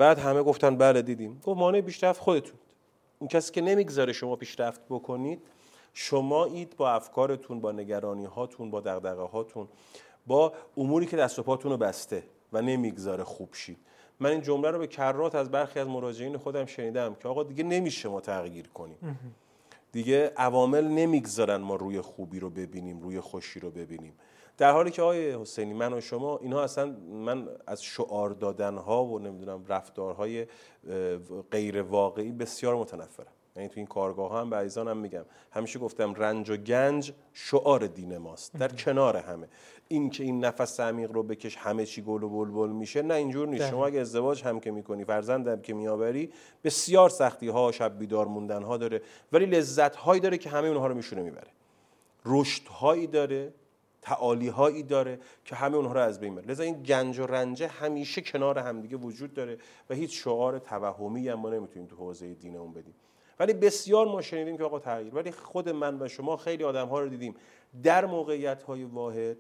Speaker 2: بعد همه گفتن بله دیدیم. گفت مانع پیشرفت خودتون. اون کسی که نمیگذاره شما پیشرفت بکنید، شما اید با افکارتون، با نگرانی هاتون، با دغدغه هاتون، با اموری که دست و پاتون رو بسته و نمیگذاره خوب شید. من این جمله رو به کرات از برخی از مراجعین خودم شنیدم که آقا دیگه نمیشه ما تغییر کنیم، دیگه عوامل نمیگذارن ما روی خوبی رو ببینیم، روی خوشی رو ببینیم. در حالی که آقای حسینی، من و شما اینها اصلا، من از شعار دادن ها و نمیدونم رفتارهای غیر واقعی بسیار متنفرم. یعنی تو این کارگاه هم به عزیزانم میگم، همیشه گفتم رنج و گنج شعار دین ماست، در کنار همه. این که این نفس عمیق رو بکش همه چی گل و بلبل میشه، نه اینجور نیست. شما اگه ازدواج هم که میکنی، فرزند هم که میآوری، بسیار سختی ها، شب بیدار موندن ها داره، ولی لذت هایی داره که همه اونها رو میشونه میبره. رشد هایی داره، تعالی هایی داره که همه اونها رو از بین میبره. لذا این گنج و رنج همیشه کنار همدیگه وجود داره و هیچ شعار توهمی هم ما نمیتونیم تو حوزه دینمون بدیم. ولی بسیار ما شنیدیم که آقا تغییر، ولی خود من و شما خیلی آدم‌ها رو دیدیم در موقعیت‌های واحد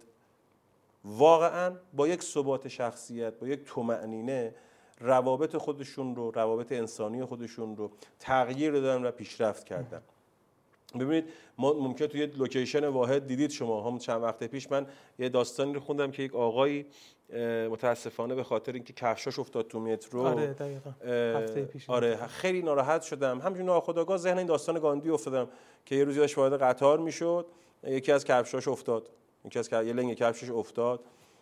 Speaker 2: واقعاً با یک ثبات شخصیت، با یک طمأنینه، روابط خودشون رو، روابط انسانی خودشون رو تغییر دادن و پیشرفت کردن. ببینید ما ممکنه توی یه لوکیشن واحد دیدید شما هم چند وقت پیش من یه داستانی رو خوندم که یک آقایی متاسفانه به خاطر اینکه کفشاش افتاد تو مترو،
Speaker 1: آره دقیقاً هفته پیش،
Speaker 2: آره خیلی ناراحت شدم. همچنین ناخودآگاه ذهن این داستان گاندی افتادم که یه روزی داشت وارد قطار میشد، یکی از کفشاش افتاد، یه لنگ کفشش افتاد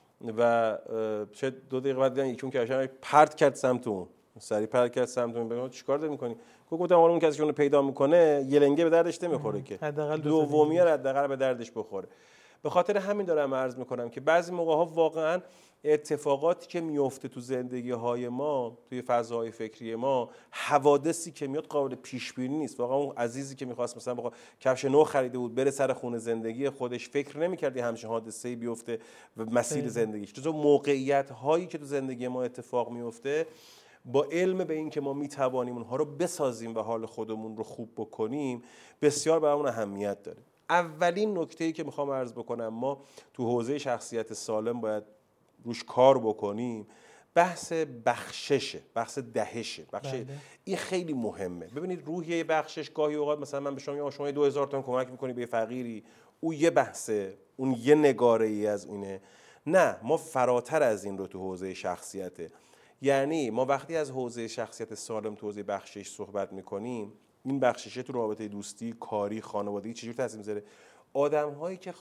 Speaker 2: و چه 2 دقیقه بعد دیدن یکی اون کفشش پرت کرد سمت اون، سری پرت کرد سمت اون. بگم چیکار داری می‌کنی؟ گفتم حالا اون کسی که اون پیدا میکنه یه لنگه به دردش نمیخوره که، دومیه حداقل به دردش بخوره. به خاطر همین دارم عرض میکنم که بعضی موقع‌ها واقعاً اتفاقاتی که میفته تو زندگی‌های ما، توی فضاهای فکری ما، حوادثی که میاد قابل پیش بینی نیست. واقعا اون عزیزی که می‌خواست مثلا بخواد کفش نو خریده بود بره سر خونه زندگی خودش، فکر نمی‌کردی همچین حادثه‌ای بیفته و مسیر زندگیش. جزو موقعیت‌هایی که تو زندگی ما اتفاق میفته، با علم به این که ما میتوانیم اونها رو بسازیم و حال خودمون رو خوب بکنیم، بسیار برامون اهمیت داره. اولین نکته‌ای که میخوام عرض بکنم، ما تو حوزه شخصیت سالم باید روش کار بکنیم، بحث بخششه، بحث دهشه. این خیلی مهمه. ببینید روحیه بخشش گاهی اوقات مثلا من به شما میگم شما 2000 تومان کمک میکنی به فقیری، اون یه بحثه، اون یه نگاره‌ای از اینه. نه، ما فراتر از این رو تو حوزه شخصیته. یعنی ما وقتی از حوزه شخصیت سالم تو حوزه بخشش صحبت میکنیم، این بخششه تو رابطه دوستی، کاری، خانوادگی چجور تاثیر میذاره؟ آدم‌هایی که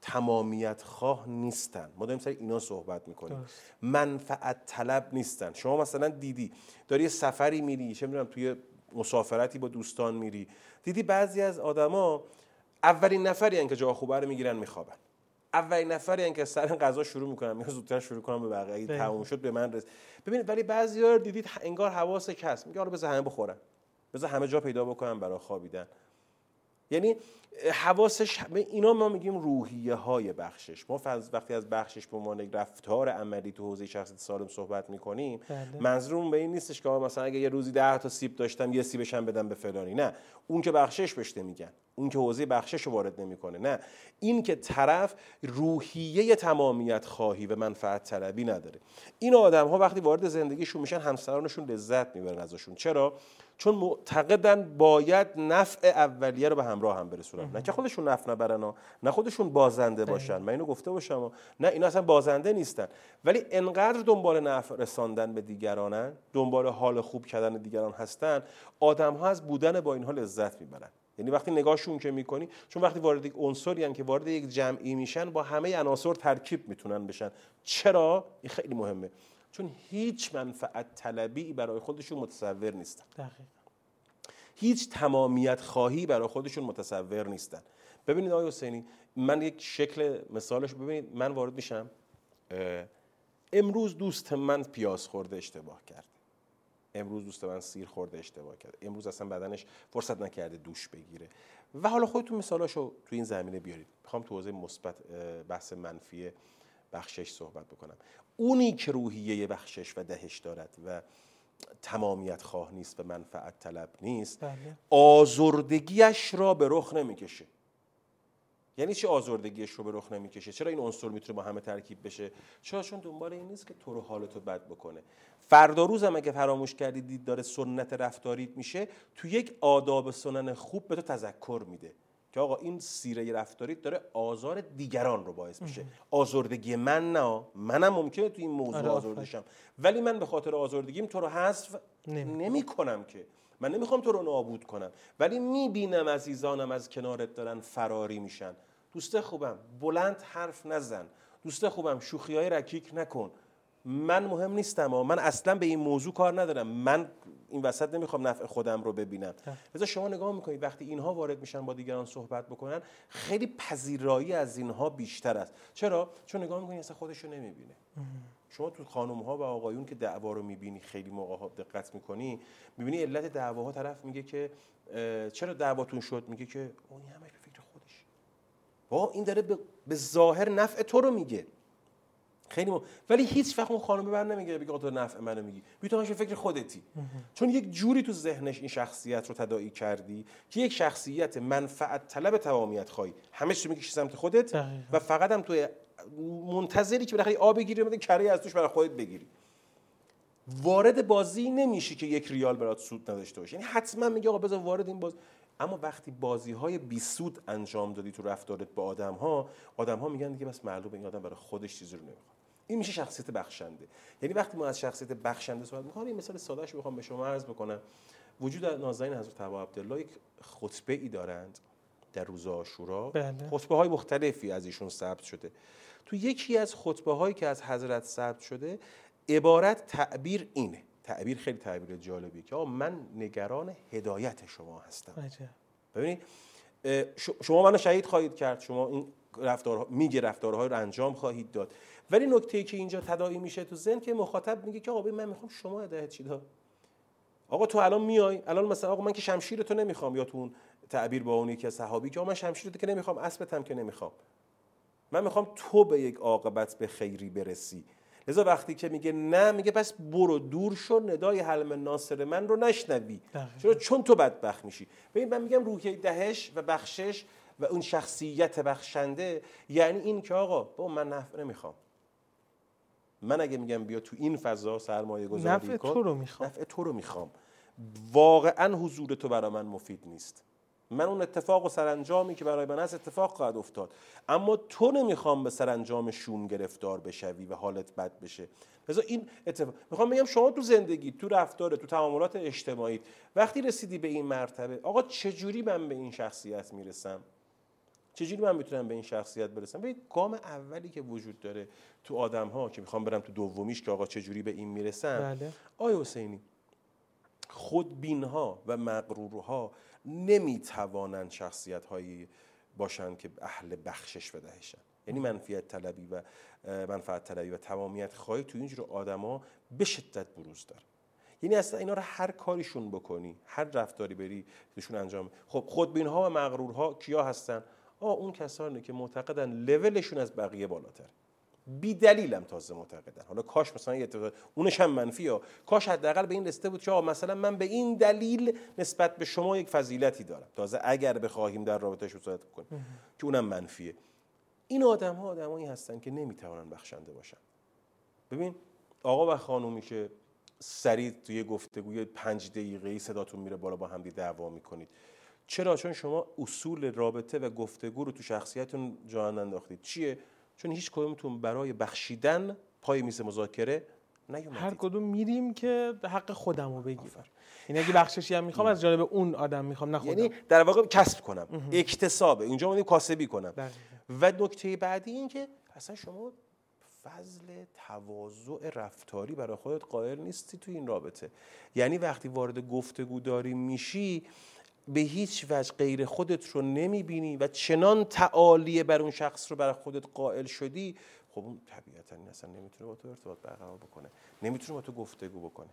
Speaker 2: تمامیت خواه نیستن، ما داریم سر اینا صحبت میکنیم. منفعت طلب نیستن. شما مثلا دیدی داری یه سفری میری، چه میدونم توی مسافرتی با دوستان میری، دیدی بعضی از آدما اولین نفری ان که جا خوبه رو میگیرن میخوابن، اولین نفری ان که سر غذا شروع میکنن، میگن زودتر شروع کنم به بقیه، اگه تموم شد به من رسید. ببینید ولی بعضیا رو دیدید انگار حواس کس میگه آره بذار همه بخورن، بذار همه جا پیدا بکنن برای خوابیدن. یعنی حواسش اینا ما میگیم روحیه های بخشش. ما وقتی از بخشش به عنوان رفتار عملی تو حوزه شخصیت سالم صحبت میکنیم، منظورمون به این نیستش که مثلا اگه یه روزی 10 تا سیب داشتم یه سیبش هم بدم به فلانی. نه، اون که بخشش بهش نمیگن، اون که حوزه بخشش رو وارد نمیکنه. نه، این که طرف روحیه تمامیت خواهی و منفعت طلبی نداره. این آدم ها وقتی وارد زندگیشون میشن، همسرانشون لذت میبرن ازشون. چرا؟ چون معتقدن باید نفع اولیه رو به همراه هم برسونن. نه که خودشون نفع نبرن، نه خودشون بازنده باشن. من اینو گفته باشم، نه اینا اصلا بازنده نیستن، ولی انقدر دنبال نفع رساندن به دیگرانن، دنبال حال خوب کردن دیگران هستن، آدم‌ها از بودن با اینها لذت میبرن. یعنی وقتی نگاهشون که میکنی، چون وقتی وارد یک عنصری ان که وارد یک جمعی میشن، با همه عناصر ترکیب میتونن بشن. چرا؟ این خیلی مهمه. چون هیچ منفعت طلبی برای خودشون متصور نیستن. دقیقاً. هیچ تمامیت خواهی برای خودشون متصور نیستن. ببینید آقای حسینی، من یک شکل مثالش ببینید، من وارد میشم، امروز دوست من پیاز خورده اشتباه کرد، امروز دوست من سیر خورده اشتباه کرد، امروز اصلا بدنش فرصت نکرده دوش بگیره و حالا خودتون مثالاشو تو این زمینه بیارید. میخوام تو حوزه مثبت بحث منفی بخشش صحبت بکنم. اونی که روحیه بخشش و دهش دارد و تمامیت خواه نیست و منفعت طلب نیست، آزردگیش را به رخ نمیکشه. یعنی چه آزردگیش رو به رخ نمیکشه؟ چرا این عنصر میتونه با همه ترکیب بشه؟ چون دنبال این نیست که تو رو حالتو بد بکنه. فردا روز هم اگه فراموش کردی دید داره سنت رفتاریت میشه، تو یک آداب سنن خوب به تو تذکر میده که آقا این سیره رفتاریت داره آزار دیگران رو باعث میشه. آزردگی من نه، منم ممکنه تو این موضوع آزرده شم، ولی من به خاطر آزردگیم تو رو حذف نمی‌کنم که. من نمیخوام تو رو نابود کنم، ولی میبینم عزیزانم از کنارت دارن فراری میشن. دوست خوبم بلند حرف نزن، دوست خوبم شوخی‌های رکیک نکن، من مهم نیستم من اصلا به این موضوع کار ندارم، من این وسط نمیخوام نفع خودم رو ببینم. لذا شما نگاه میکنید وقتی اینها وارد میشن با دیگران صحبت بکنن، خیلی پذیرایی از اینها بیشتر است. چرا؟ چون نگاه میکنید اصلا خودش رو نمیبینه. شما تو خانم‌ها و آقایون که دعوا رو میبینی، خیلی موقع‌ها دقت میکنی، میبینی علت دعواها طرف میگه که چرا دعواتون شد، میگه که اون همه به فکر خودش. این داره به ظاهر نفع تو رو میگه. ولی هیچ وقت اون خانم بر نمیگه بگه تو نفع منو میگی، تو همش فکر خودتی. چون یک جوری تو ذهنش این شخصیت رو تداعی کردی که یک شخصیت منفعت طلب تمامیت خواهی، همه چی میگی سمت خودت و فقط هم تو منتظری که بالاخره آب بگیری بده کره از توش برای خودت بگیری. وارد بازی نمیشی که یک ریال برات سود نداشته باشه. یعنی حتما میگه آقا بذار وارد این بازی. اما وقتی بازی‌های بی سود انجام دادی تو رفتارت با آدم‌ها میگن دیگه بس معلومه این آدم برای خودش چیزی رو نمیخواد. این میشه شخصیت بخشنده. یعنی وقتی ما از شخصیت بخشنده صحبت می‌کنیم، مثال سادهش میخوام به شما عرض بکنم. وجود نازنین حضرت ابا عبدالله یک خطبه‌ای دارند در روز عاشورا. خطبه‌های مختلفی از ایشون ثبت شده. تو یکی از خطبه‌هایی که از حضرت ثبت شده، عبارت تعبیر اینه. تعبیر خیلی تعبیر جالبیه که آقا من نگران هدایت شما هستم. ببینید شما منو شهید خواهید کرد، شما این رفتارهای رو انجام خواهید داد، ولی نکته‌ای که اینجا تداعی میشه تو ذهن که مخاطب میگه که آقا من میخوام شما هدایت چی دا؟ آقا تو الان میای، الان مثلا آقا من که شمشیر تو نمیخوام، یا تو اون تعبیر با اونی که صحابی که آقا من شمشیر تو که نمیخوام، اسبتم که نمیخوام، من میخوام تو به یک عاقبت به خیری برسی. لذا وقتی که میگه نه، میگه پس برو دور شو، ندای حلم ناصر من رو نشنوی، چون تو بدبخت میشی. ببین من میگم روحیه دهش و بخشش و اون شخصیت بخشنده یعنی این که آقا من نفع نمیخوام. من اگه میگم بیا تو این فضا سرمایه گذاری
Speaker 1: نفع
Speaker 2: کن،
Speaker 1: تو رو میخوام،
Speaker 2: نفع تو رو میخوام، واقعا حضور تو برای من مفید نیست. من اون اتفاق و سرانجامی که برای من هست اتفاق خواهد افتاد، اما تو نمیخوام به سرانجام شوم گرفتار بشوی و حالت بد بشه. لذا این اتفاق میخوام بگم شما تو زندگی، تو رفتار، تو تعاملات اجتماعی وقتی رسیدی به این مرتبه، آقا چجوری من به این شخصیت میرسم؟ چجوری من میتونم به این شخصیت برسم؟ ببین گام اولی که وجود داره تو آدم‌ها که میخوام برم تو دومیش که آقا چجوری به این میرسم. آیا حسینی خودبین‌ها و مغرورها نمیتوانند شخصیت‌هایی باشند که اهل بخشش و دهشن. یعنی منفعت طلبی و تمامیت خواهی تو اینجور آدما به شدت بروز داره. یعنی اصلا اینا رو هر کاریشون بکنی، هر رفتاری بری توشون انجام. خب خودبین‌ها و مغرورها کیا هستن؟ اون کسانی که معتقدن لولشون از بقیه بالاتر، بی دلیلم تازه معتقدن. حالا کاش مثلا اونش هم منفیه، کاش حداقل به این رسیده بود که مثلا من به این دلیل نسبت به شما یک فضیلتی دارم، تازه اگر بخواهیم در رابطه‌اش صحبت کنیم که اونم منفیه. این آدم‌ها آدمایی هستن که نمیتوانن بخشنده باشن. ببین آقا و خانومی که سریع توی گفتگوی 5 دقیقه‌ای صداتون میره بالا، با هم دعوا میکنید، چرا؟ چون شما اصول رابطه و گفتگو رو تو شخصیتتون جا انداختید. چیه؟ چون هیچ کدومتون برای بخشیدن پای میز مذاکره نیومدید.
Speaker 1: هر کدوم میریم که حق خودمو بگیرم. یعنی اگه بخششی هم میخوام از جانب اون آدم میخوام، نه خودم.
Speaker 2: یعنی در واقع کسب کنم، اکتسابه. اینجا اومدیم کاسبی کنم. و نکته بعدی این که اصلا شما فضل تواضع رفتاری برای خودت قائل نیستی تو این رابطه. یعنی وقتی وارد گفتگو داری میشی، به هیچ وجه غیر خودت رو نمیبینی و چنان تعالی بر اون شخص رو برای خودت قائل شدی، خب اون طبیعتا اصلا نمیتونه با تو ارتباط برقرار بکنه، نمیتونه با تو گفتگو بکنه.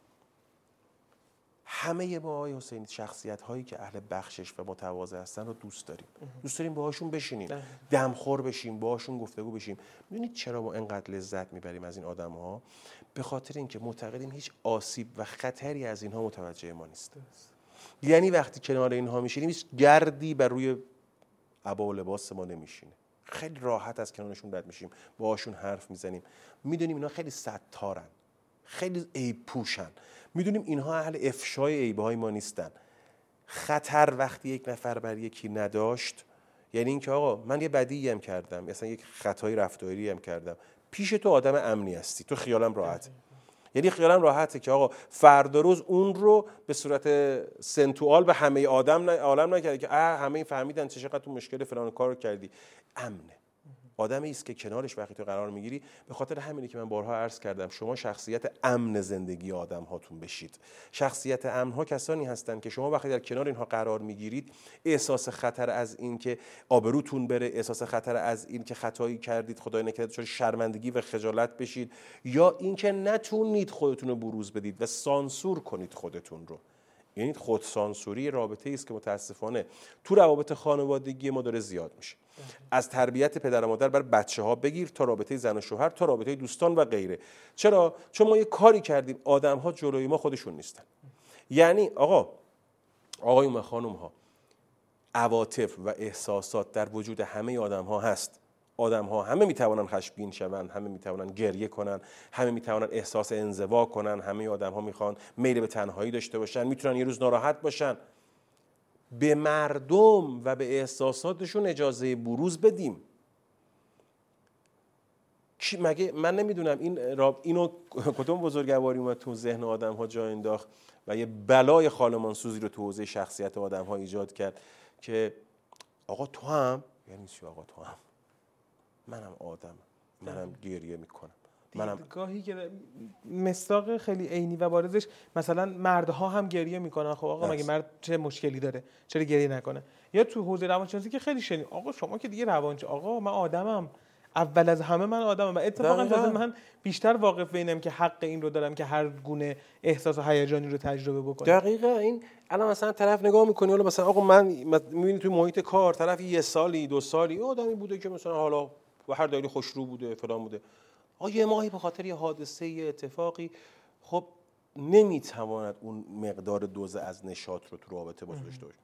Speaker 2: همه ما آقای حسینی شخصیت هایی که اهل بخشش و متواضع هستن رو دوست داریم باهاشون بشینیم، دمخور بشیم، باهاشون گفتگو بشیم. میدونید چرا ما اینقدر لذت میبریم از این آدم ها؟ به خاطر اینکه معتقدیم هیچ آسیب و خطری از اینها متوجه ما نیست. یعنی وقتی کنار اینها میشینیم هیچ گردی بر روی عبا و لباس ما نمیشینه. خیلی راحت از کنارشون رد میشیم، باهاشون حرف میزنیم. میدونیم اینا خیلی ستارن، خیلی عیب پوشن. میدونیم اینها اهل افشای عیب‌های ما نیستن. خطر وقتی یک نفر بر یکی نداشت، یعنی اینکه آقا من یه بدیعی هم کردم، مثلا یک خطای رفتاری هم کردم، پیش تو آدم امنی هستی، تو خیالم راحته. یعنی خیالم راحته که آقا فردا روز اون رو به صورت سنتوال به همه عالم نکرده که همه فهمیدن چه چقدر تو مشکل فلان کارو کردی. امنه. آدمی است که کنارش وقتی تو قرار میگیری، به خاطر همینه که من بارها عرض کردم شما شخصیت امن زندگی آدم هاتون بشید. شخصیت امن ها کسانی هستند که شما وقتی در کنار اینها قرار میگیرید احساس خطر از این که آبروتون بره، احساس خطر از این که خطایی کردید خدای نکرده دچار شرمندگی و خجالت بشید، یا اینکه نتونید خودتون رو بروز بدید و سانسور کنید خودتون رو. یعنی خودسانسوری رابطه‌ای است که متاسفانه تو روابط خانوادگی ما داره زیاد میشه. از تربیت پدر و مادر بر بچه‌ها بگیر تا رابطه زن و شوهر تا رابطه دوستان و غیره. چرا؟ چون ما یه کاری کردیم آدم‌ها جلوی ما خودشون نیستن. یعنی آقایون و خانم‌ها، عواطف و احساسات در وجود همه آدم‌ها هست. آدم‌ها همه میتوانن خشمگین شوند، همه میتوانن گریه کنن، همه میتوانن احساس انزوا کنن، همه آدم‌ها میخوان میل به تنهایی داشته باشن، میتونن یه روز ناراحت باشن. به مردم و به احساساتشون اجازه بروز بدیم. مگه من نمیدونم اینو کدوم بزرگواری اومد تو ذهن آدم‌ها جا انداخت و یه بلای خانمانسوزی رو تو حوزه شخصیت آدم‌ها ایجاد کرد که آقا تو هم، یعنی چی آقا تو هم؟ منم آدمم، منم گریه میکنم.
Speaker 1: گاهی که مصداق خیلی عینی و بارزش مثلا مردها هم گریه میکنن. خب آقا مگه مرد چه مشکلی داره؟ چرا گریه نکنه؟ یا تو حوزه روانشناسی که خیلی شنید آقا شما که دیگه آقا من آدمم، اول از همه من آدمم. و اتفاقا تازه من بیشتر واقف به اینم که حق این رو دارم که هر گونه احساس و هیجانی رو تجربه بکنم.
Speaker 2: دقیقاً. این الان مثلا طرف نگاه میکنی، حالا مثلا آقا من میبینی توی محیط کار طرف یه سالی 2 سالی آدمی بوده که مثلا حالا و هر دلیلی خوشرو بوده فلان بوده، یه ماهی به خاطر یه حادثه یه اتفاقی خب نمیتواند اون مقدار دوز از نشاط رو تو رابطه با داشته باشه.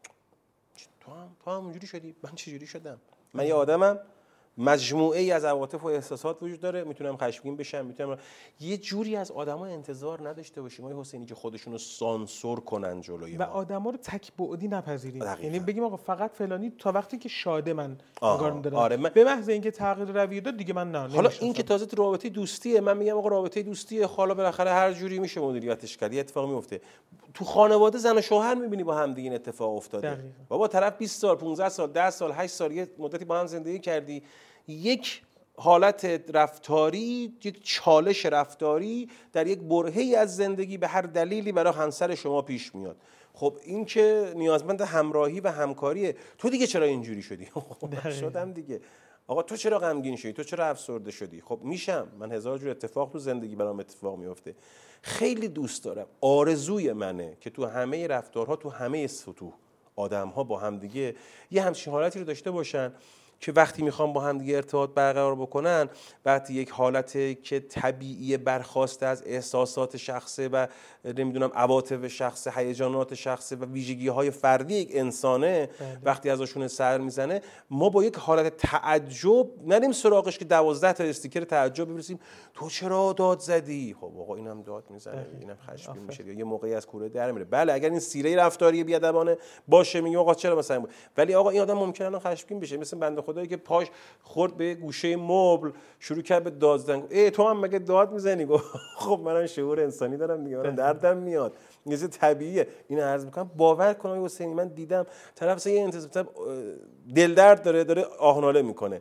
Speaker 2: تو هم اونجوری شدی، من چجوری شدم؟ من یه آدمم، مجموعه ای از عواطف و احساسات وجود داره، میتونم خشمگین بشم، میتونم یه جوری از آدما انتظار نداشته باشیم آقای حسینی که خودشون رو سانسور کنن جلوی ما
Speaker 1: و آدما رو تک بعدی نپذیریم. یعنی بگیم آقا فقط فلانی تا وقتی که شاده من انگار می‌دارم.
Speaker 2: آره
Speaker 1: به محض اینکه تغییر رویه داد دیگه من نه.
Speaker 2: حالا این که تازه تو رابطه دوستیه، من میگم آقا رابطه دوستیه، حالا بالاخره هر جوری میشه مدیریتش کرد. یه اتفاق میفته تو خانواده، زن و شوهر میبینی با هم دیگه این اتفاق افتاده. بابا طرف 20 سال 15 سال 10 سال 8 سال یه مدتی با هم زندگی کردی، یک حالت رفتاری، یک چالش رفتاری در یک برهه‌ای از زندگی به هر دلیلی برای همسر شما پیش میاد. خب این که نیازمند همراهی و همکاریه. تو دیگه چرا اینجوری شدی؟ شدم دیگه. آقا تو چرا غمگین شدی؟ تو چرا افسرده شدی؟ خب میشم من، هزار جور اتفاق تو زندگی برام اتفاق میفته. خیلی دوست دارم، آرزوی منه که تو همه رفتارها، تو همه سطوح آدم‌ها با هم دیگه یه همچین حالتی رو داشته باشن که وقتی میخوام با هم دیگه ارتباط برقرار بکنن، وقتی یک حالتی که طبیعی برخواسته از احساسات شخصه و نمیدونم عواطف شخصه، هیجانات شخصه و ویژگی‌های فردی یک انسانه، وقتی ازشون سر میزنه، ما با یک حالت تعجب نریم سراغش که 12 تا استیکر تعجب ببرسیم تو چرا داد زدی؟ خب آقا اینم داد میزنه، اینم خشمگین میشه، یا یه موقعی از کوره در میره. بله اگر این سیره رفتاری بیادبانه باشه میگیم آقا چرا مثلا، ولی آقا این آدم ممکنه الان خشمگین بشه، مثل بنده خدایی که پاش خورد به گوشه مبل شروع کرد به داد زدن. تو هم مگه داد میزنی؟ خب منم شعور انسانی دارم دیگه، منم دردم میاد، یه چیز طبیعیه. اینو عرض میکنم. باور کن آقای حسینی، من دیدم طرف یه انتظار دل درد داره آهناله میکنه.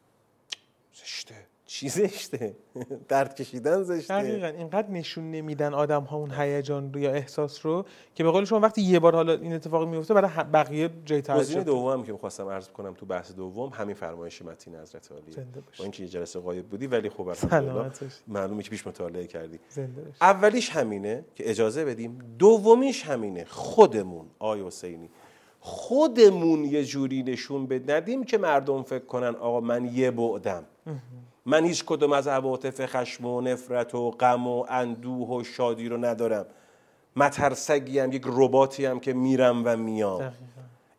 Speaker 2: زشته، چی زشته؟ درد کشیدن زشته.
Speaker 1: دقیقاً اینقدر نشون نمیدن آدم ها اون هیجان رو یا احساس رو که به قول شما وقتی یه بار حالا این اتفاق میفته برای بقیه جای تعجب.
Speaker 2: گزینه دوم که می‌خواستم عرض کنم تو بحث دوم همین فرمایش متین حضرت عالی، با اینکه یه جلسه غایب بودی ولی خب معلومه که پیش مطالعه کردی. اولیش همینه که اجازه بدیم، دومیش همینه خودمون آقای حسینی خودمون یه جوری نشون بدیم که مردم فکر کنن آقا من یه بعدم، من هیچ کدوم از عواطف خشم و نفرت و غم و اندوه و شادی رو ندارم، مترسگیم، یک رباتی هم که میرم و میام.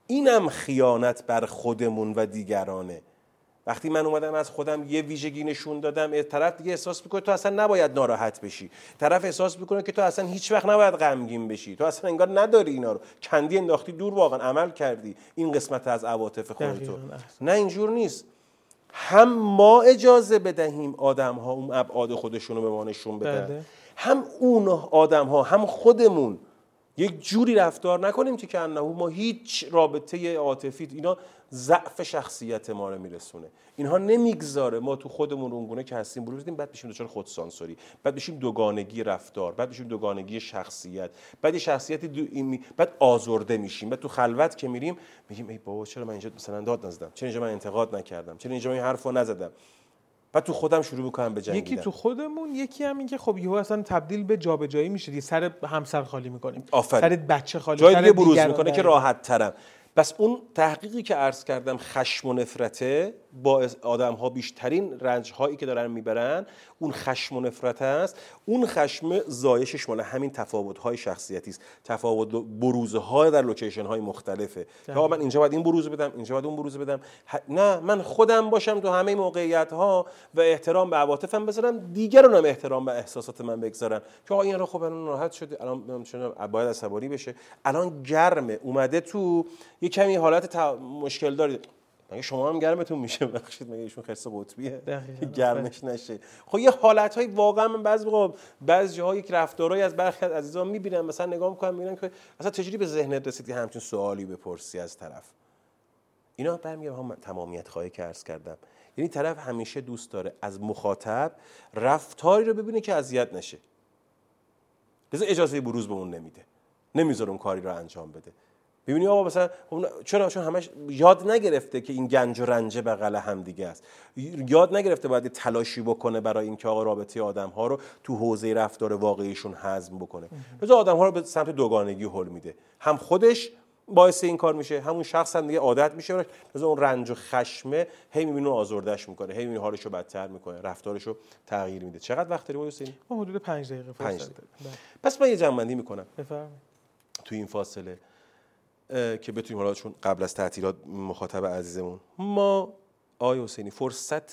Speaker 2: اینم خیانت بر خودمون و دیگرانه. وقتی من اومدم از خودم یه ویژگی نشون دادم، طرف دیگه احساس میکنه تو اصلا نباید ناراحت بشی، طرف احساس میکنه که تو اصلا هیچ وقت نباید غمگین بشی، تو اصلا انگار نداری اینا رو، کندی انداختی دور، واقعا عمل کردی این قسمت از عواطف خودتو. نه اینجور نیست. هم ما اجازه بدهیم آدم ها اون ابعاد خودشون رو به ما نشون بدن، هم اون آدم ها هم خودمون یک جوری رفتار نکنیم که انه ما هیچ رابطه عاطفی، اینا ضعف شخصیت ما رو میرسونه، اینها نمیگذاره ما تو خودمون اونگونه که هستیم بروز بدیم، بعد بشیم دچار خودسانسوری، بعد بشیم دوگانگی رفتار، بعد بشیم دوگانگی شخصیت، بعد شخصیت بعد آزرده میشیم، بعد تو خلوت که میریم میگیم ای بابا چرا من اینجا مثلا داد نزدم، چرا اینجا من انتقاد نکردم، چرا اینجا من این حرفو نزدم، بعد تو خودم شروع میکنم به جنگیدن.
Speaker 1: یکی تو خودمون، یکی هم این که خب یهو اصلا تبدیل به جابجایی میشه دیگه، سر همسر خالی میکنیم، سر بچه خالی،
Speaker 2: جای دیگه بروز میکنه که راحت ترم. بس اون تحقیقی که عرض کردم، خشم و نفرته با آدم ها بیشترین رنج هایی که دارن میبرن اون خشم و نفرت است. اون خشم زایشش مال همین تفاوت های شخصیتی است، تفاوت بروزه های در لوکیشن های مختلفه. ها من اینجا باید این بروز بدم، اینجا باید اون بروز بدم. نه، من خودم باشم تو همه موقعیت ها و احترام به عواطفم بذارم، دیگران هم احترام به احساسات من بگذارن که آقا این رو خب الان راحت شده، الان چون باید عصبانی بشه، الان گرمه، اومده تو یه کمی حالت مشکل داره. مگه شما هم گرمتون میشه؟ بخشید مگه ایشون خرس قطبیه گرمش نشه؟ خب یه حالت‌های واقعا من بعضی جاها یک رفتارهایی از برخی از عزیزان میبینم، مثلا نگاه میکنم میبینم که اصلا چجوری به ذهنت رسید که همچین سوالی بپرسی از طرف. اینا برمیگردم هم تمامیت خواهی که عرض کردم، یعنی طرف همیشه دوست داره از مخاطب رفتاری رو ببینه که اذیت نشه، لذا اجازه بروز به اون نمیده، نمیذاره اون کاری رو انجام بده. ببینی آقا مثلا چرا؟ چون همش یاد نگرفته که این گنج و رنج بغل هم دیگه است، یاد نگرفته باید تلاشی بکنه برای اینکه آقا رابطه آدم ها رو تو حوزه رفتار واقعیشون هضم بکنه. لذا آدم ها رو به سمت دوگانگی هل میده، هم خودش باعث این کار میشه، همون شخص هم دیگه عادت میشه، لذا اون رنج و خشمه هی میبینه آزردش میکنه، هی میبینه حالش رو بدتر میکنه، رفتارش رو تغییر میده. چقدر وقت داریم حسین؟
Speaker 1: ما حدود 5 دقیقه فرصت داریم.
Speaker 2: پس من یه جمع‌بندی میکنم
Speaker 1: بفرمایید
Speaker 2: تو این فاصله که بتونیم حالا چون قبل از تعطیلات مخاطب عزیزمون، ما آقای حسینی فرصت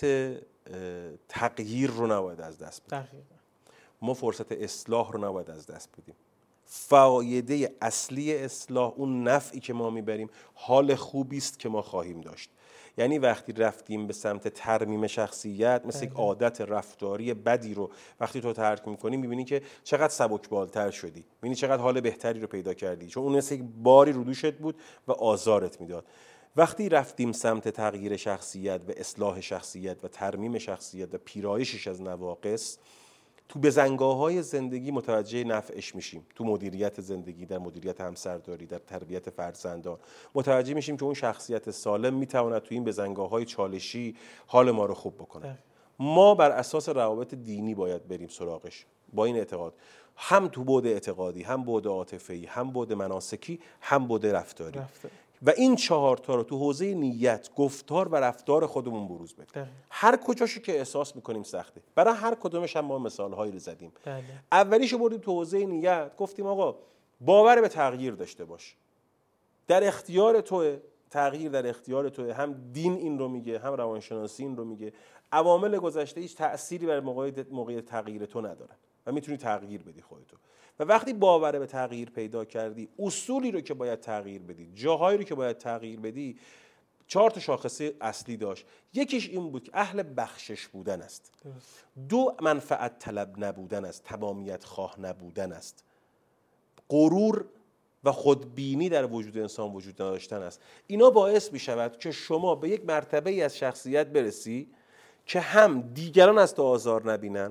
Speaker 2: تغییر رو نباید از دست بدیم. ما فرصت اصلاح رو نباید از دست بدیم. فایده اصلی اصلاح، اون نفعی که ما میبریم، حال خوبی است که ما خواهیم داشت. یعنی وقتی رفتیم به سمت ترمیم شخصیت، مثل یک عادت رفتاری بدی رو وقتی تو ترک میکنی، میبینی که چقدر سبکبالتر شدی، میبینی چقدر حال بهتری رو پیدا کردی، چون اون مثل یک باری رو دوشت بود و آزارت میداد. وقتی رفتیم سمت تغییر شخصیت و اصلاح شخصیت و ترمیم شخصیت و پیرایشش از نواقص، تو بزنگاه‌های زندگی متوجه نفعش میشیم. تو مدیریت زندگی، در مدیریت همسرداری، در تربیت فرزندان متوجه میشیم که اون شخصیت سالم میتواند تو این بزنگاه‌های چالشی حال ما رو خوب بکنه. ما بر اساس روابط دینی باید بریم سراغش، با این اعتقاد، هم تو بعد اعتقادی، هم بعد عاطفی، هم بعد مناسکی، هم بعد رفتاری. و این 4 تا رو تو حوزه نیت، گفتار و رفتار خودمون بروز بدیم. هر کجاشو که احساس میکنیم سخته، برای هر کدومش هم ما مثالهایی رو زدیم. اولیشو بردیم تو حوزه نیت، گفتیم آقا باور به تغییر داشته باش، در اختیار توئه، تغییر در اختیار توئه. هم دین این رو میگه، هم روانشناسی این رو میگه. عوامل گذشته هیچ تأثیری بر موقع تغییر تو ندارن و میتونی تغییر بدی خودتو. و وقتی باور به تغییر پیدا کردی، اصولی رو که باید تغییر بدی، جاهایی رو که باید تغییر بدی، 4 تا شاخصه اصلی داشت. یکیش این بود که اهل بخشش بودن است. 2 منفعت طلب نبودن است، تمامیت خواه نبودن است. غرور و خودبینی در وجود انسان وجود نداشتن است. اینا باعث می شود که شما به یک مرتبه‌ای از شخصیت برسی که هم دیگران از تو آزار نبینن،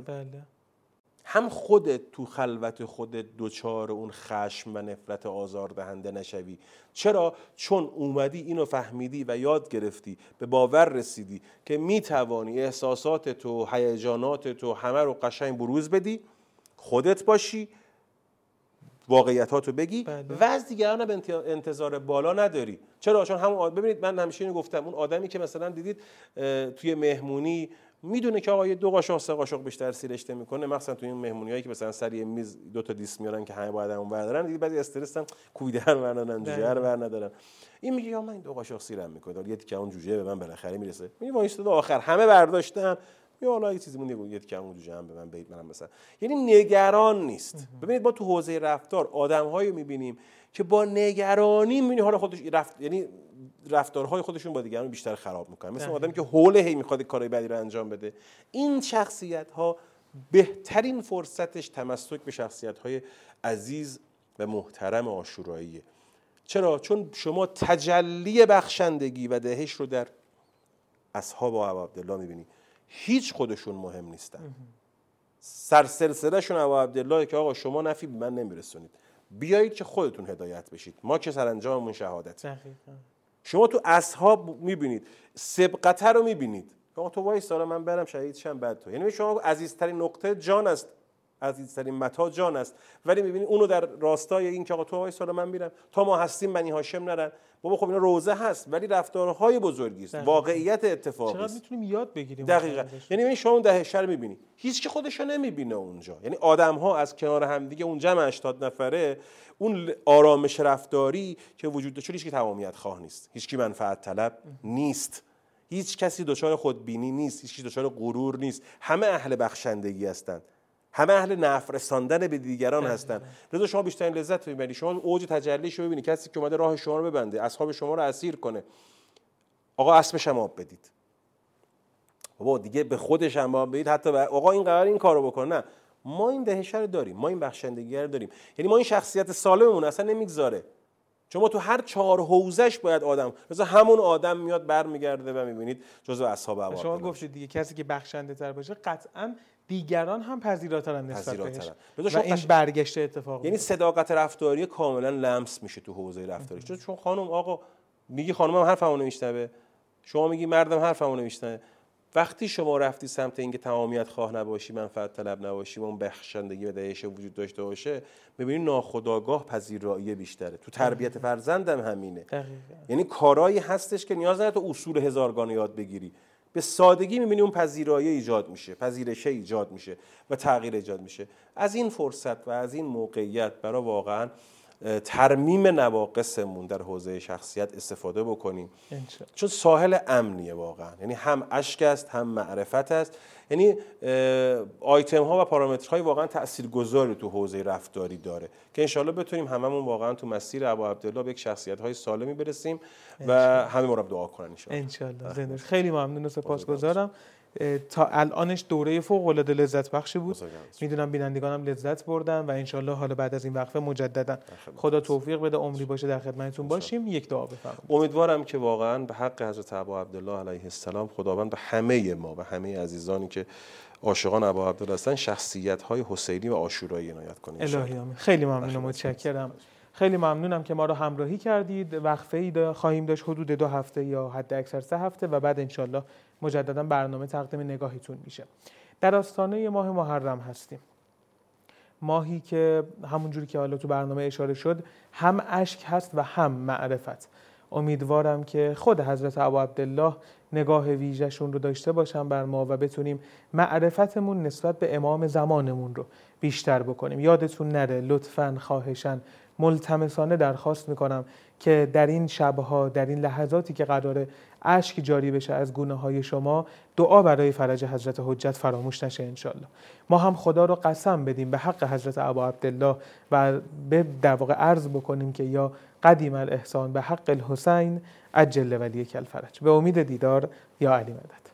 Speaker 2: هم خودت تو خلوت خودت دوچار اون خشم و نفرت آزار دهنده نشوی. چرا؟ چون اومدی اینو فهمیدی و یاد گرفتی، به باور رسیدی که میتوانی احساسات تو، هیجانات تو همه رو قشنگ بروز بدی، خودت باشی، واقعیتاتو بگی و از دیگران هم انتظار بالا نداری. چرا؟ چون همون ببینید من همیشه اینو گفتم، اون آدمی که مثلا دیدید توی مهمونی میدونه که آقا یه 2 قاشق 3 قاشق بیشتر سیرشته میکنه، مثلا تو این مهمونیایی که مثلا سر یه میز 2 تا دیس میارن که همه باید اون بردارن، دیگه بعضی استرس هم کوبیده رو بردارن، جوجه رو بردارن. این میگه یا من این 2 قاشق سیرم میکنه، یه تیکه اون جوجه به من بالاخره میرسه. می وایساده آخر همه برداشتن، یا حالا یه چیزی مونده یه تیکه اون جوجه هم به من بدید منم مثلا. یعنی نگران نیست. ببینید ما تو حوزه رفتار آدم‌هایی می‌بینیم که با نگرانی می‌بینی حالا خودش یعنی رفتارهای خودشون با دیگران بیشتر خراب میکنن، مثل آدمی که حوله هی میخواد کارهای بدی رو انجام بده. این شخصیت‌ها بهترین فرصتش تمسک به شخصیت‌های عزیز و محترم عاشوراییه. چرا؟ چون شما تجلی بخشندگی و دهش رو در اصحاب ابا عبدالله میبینی. هیچ خودشون مهم نیستن، سرسلسله‌شون ابا عبدالله که آقا شما نفی به من نمیرسونید، بیایید که خودتون هدایت بشید، ما که سرانجاممون شهادت. شما تو اصحاب میبینید سبقته رو میبینید، آقا تو وایس سالا من برم شهید شم بعد تو. یعنی شما عزیزترین نقطه جان است، عزیزترین متاع جان است، ولی میبینید اونو در راستای این که آقا تو وایس سالا من میرم تا ما هستیم بنی هاشم نرن. بابا خب اینا روزه هست ولی رفتارهای بزرگی است، واقعیت اتفاقی است.
Speaker 1: چقدر میتونیم یاد بگیریم.
Speaker 2: دقیقاً. یعنی ببین شما اون دهشه رو میبینی، هیچ کی خودش رو نمیبینه اونجا. یعنی آدم‌ها از کنار هم دیگه اون جمع 80 نفره، اون آرامش رفتاری که وجود داره، هیچ کی تمامیت خواه نیست، هیچ کی منفعت طلب نیست، هیچ کسی دچار خودبینی نیست، هیچ کی دچار غرور نیست، همه اهل بخشندگی هستند، همه اهل نفع رساندن به دیگران هستند. لذا شما بیشترین لذت رو میبرید. شما اوج تجلیش رو ببینید، کسی که اومده راه شما رو ببنده، اصحاب شما رو اسیر کنه، آقا اسبش هم آب بدید، بابا دیگه به خودش هم آب بدید، حتی آقا این قرار این کارو بکنه. نه، ما این دهشه رو داریم، ما این بخشندگی رو داریم. یعنی ما این شخصیت سالممون اصلا نمیگذاره، چون ما تو هر 4 حوزه‌اش باید آدم، مثلا همون آدم میاد برمیگرده و میبینید جزو اصحاب ابا.
Speaker 1: شما گفتید دیگه کسی که بخشنده تر باشه قطعاً دیگران هم پذیراترن نسبت بهش و این برگشت اتفاق.
Speaker 2: یعنی صداقت رفتاری کاملا لمس میشه تو حوزه رفتاری. چون خانم آقا میگی خانم هم حرفمو نمیشنوه، شما میگی مردم حرفمو نمیشنوه. وقتی شما رفتی سمت اینکه تمامیت خواه نباشی، منفعت طلب نباشی و اون بخشندگی و دهش وجود داشته باشه، میبینی ناخودآگاه پذیرایی بیشتره. تو تربیت فرزندم همینه.
Speaker 1: دقیقاً.
Speaker 2: یعنی کارایی هستش که نیاز نداره تو اصول هزارگانه یاد بگیری، به سادگی میبینی اون پذیرایی ایجاد میشه، پذیرشه ایجاد میشه و تغییر ایجاد میشه. از این فرصت و از این موقعیت برای واقعا ترمیم نواقصمون در حوزه شخصیت استفاده بکنیم، چون ساحل امنیه واقعا. یعنی هم اشک است، هم معرفت است. یعنی آیتم ها و پارامترهای واقعا تاثیرگذاری تو حوزه رفتاری داره که انشالله بتونیم هممون واقعا تو مسیر ابا عبدالله به یک شخصیت های سالمی برسیم و همه ما رو دعا کنن
Speaker 1: انشالله. خیلی ممنون و سپاسگزارم. تا الانش دوره فوق العاده لذت بخشی بود، میدونم بینندگانم لذت بردن و انشالله حالا بعد از این وقفه مجددا خدا توفیق بده، عمری باشه در خدمتتون باشیم. یک دعا بفرمایید.
Speaker 2: امیدوارم که واقعا به حق حضرت ابا عبدالله علیه السلام خداوند به همه ما و همه عزیزانی که عاشقان ابا عبدالله هستن شخصیت‌های حسینی و عاشورایی عنایت کنه.
Speaker 1: الهی آمین. خیلی ممنونم، متشکرم. خیلی ممنونم که ما رو همراهی کردید. وقفه‌ای خواهیم داشت حدود 2 هفته یا حد اکثر 3 هفته و بعد انشالله مجددا برنامه تقدیم نگاهتون میشه. در آستانه ماه محرم هستیم، ماهی که همونجوری که حالا تو برنامه اشاره شد هم اشک هست و هم معرفت. امیدوارم که خود حضرت ابا عبدالله نگاه ویژه‌شون رو داشته باشن بر ما و بتونیم معرفتمون نسبت به امام زمانمون رو بیشتر بکنیم. یادتون نره لطفاً، خواهشاً، ملتمسانه درخواست میکنم که در این شبها، در این لحظاتی که قراره اشک جاری بشه از گونه‌های شما، دعا برای فرج حضرت حجت فراموش نشه انشالله. ما هم خدا رو قسم بدیم به حق حضرت ابا عبدالله و در واقع عرض بکنیم که یا قدیم الاحسان به حق الحسین عجل ولیک الفرج. به امید دیدار یا علی مدد.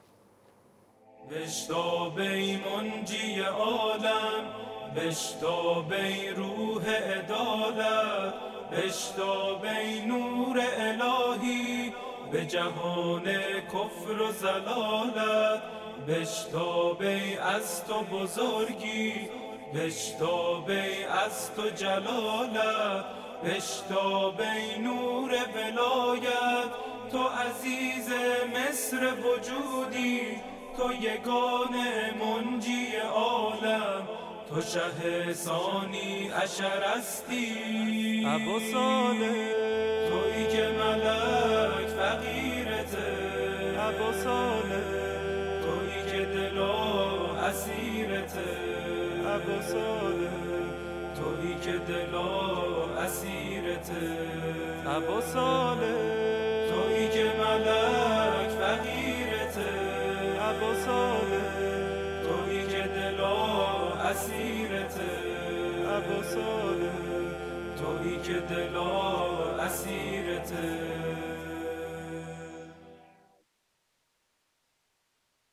Speaker 5: بشتابی منجی عالم، بشتابی روح عدالت، بشتابی نور الهی به جهان کفر و زلالت، بشتابی از تو بزرگی، بشتابی از تو جلالت، بشتابی نور ولایت، تو عزیز مصر وجودی، تو یگانه منجی عالم، تو شه ثانی عشر هستی ابو صالح، تویی که ملک فقیرته ابو صالح، تویی که دلا اسیرته ابا صالح تویی که دلا اسیرته ابا صالح تویی که ملک فقیرته ابا صالح تویی که دلا اسیرته ابا صالح تویی که دلا اسیرته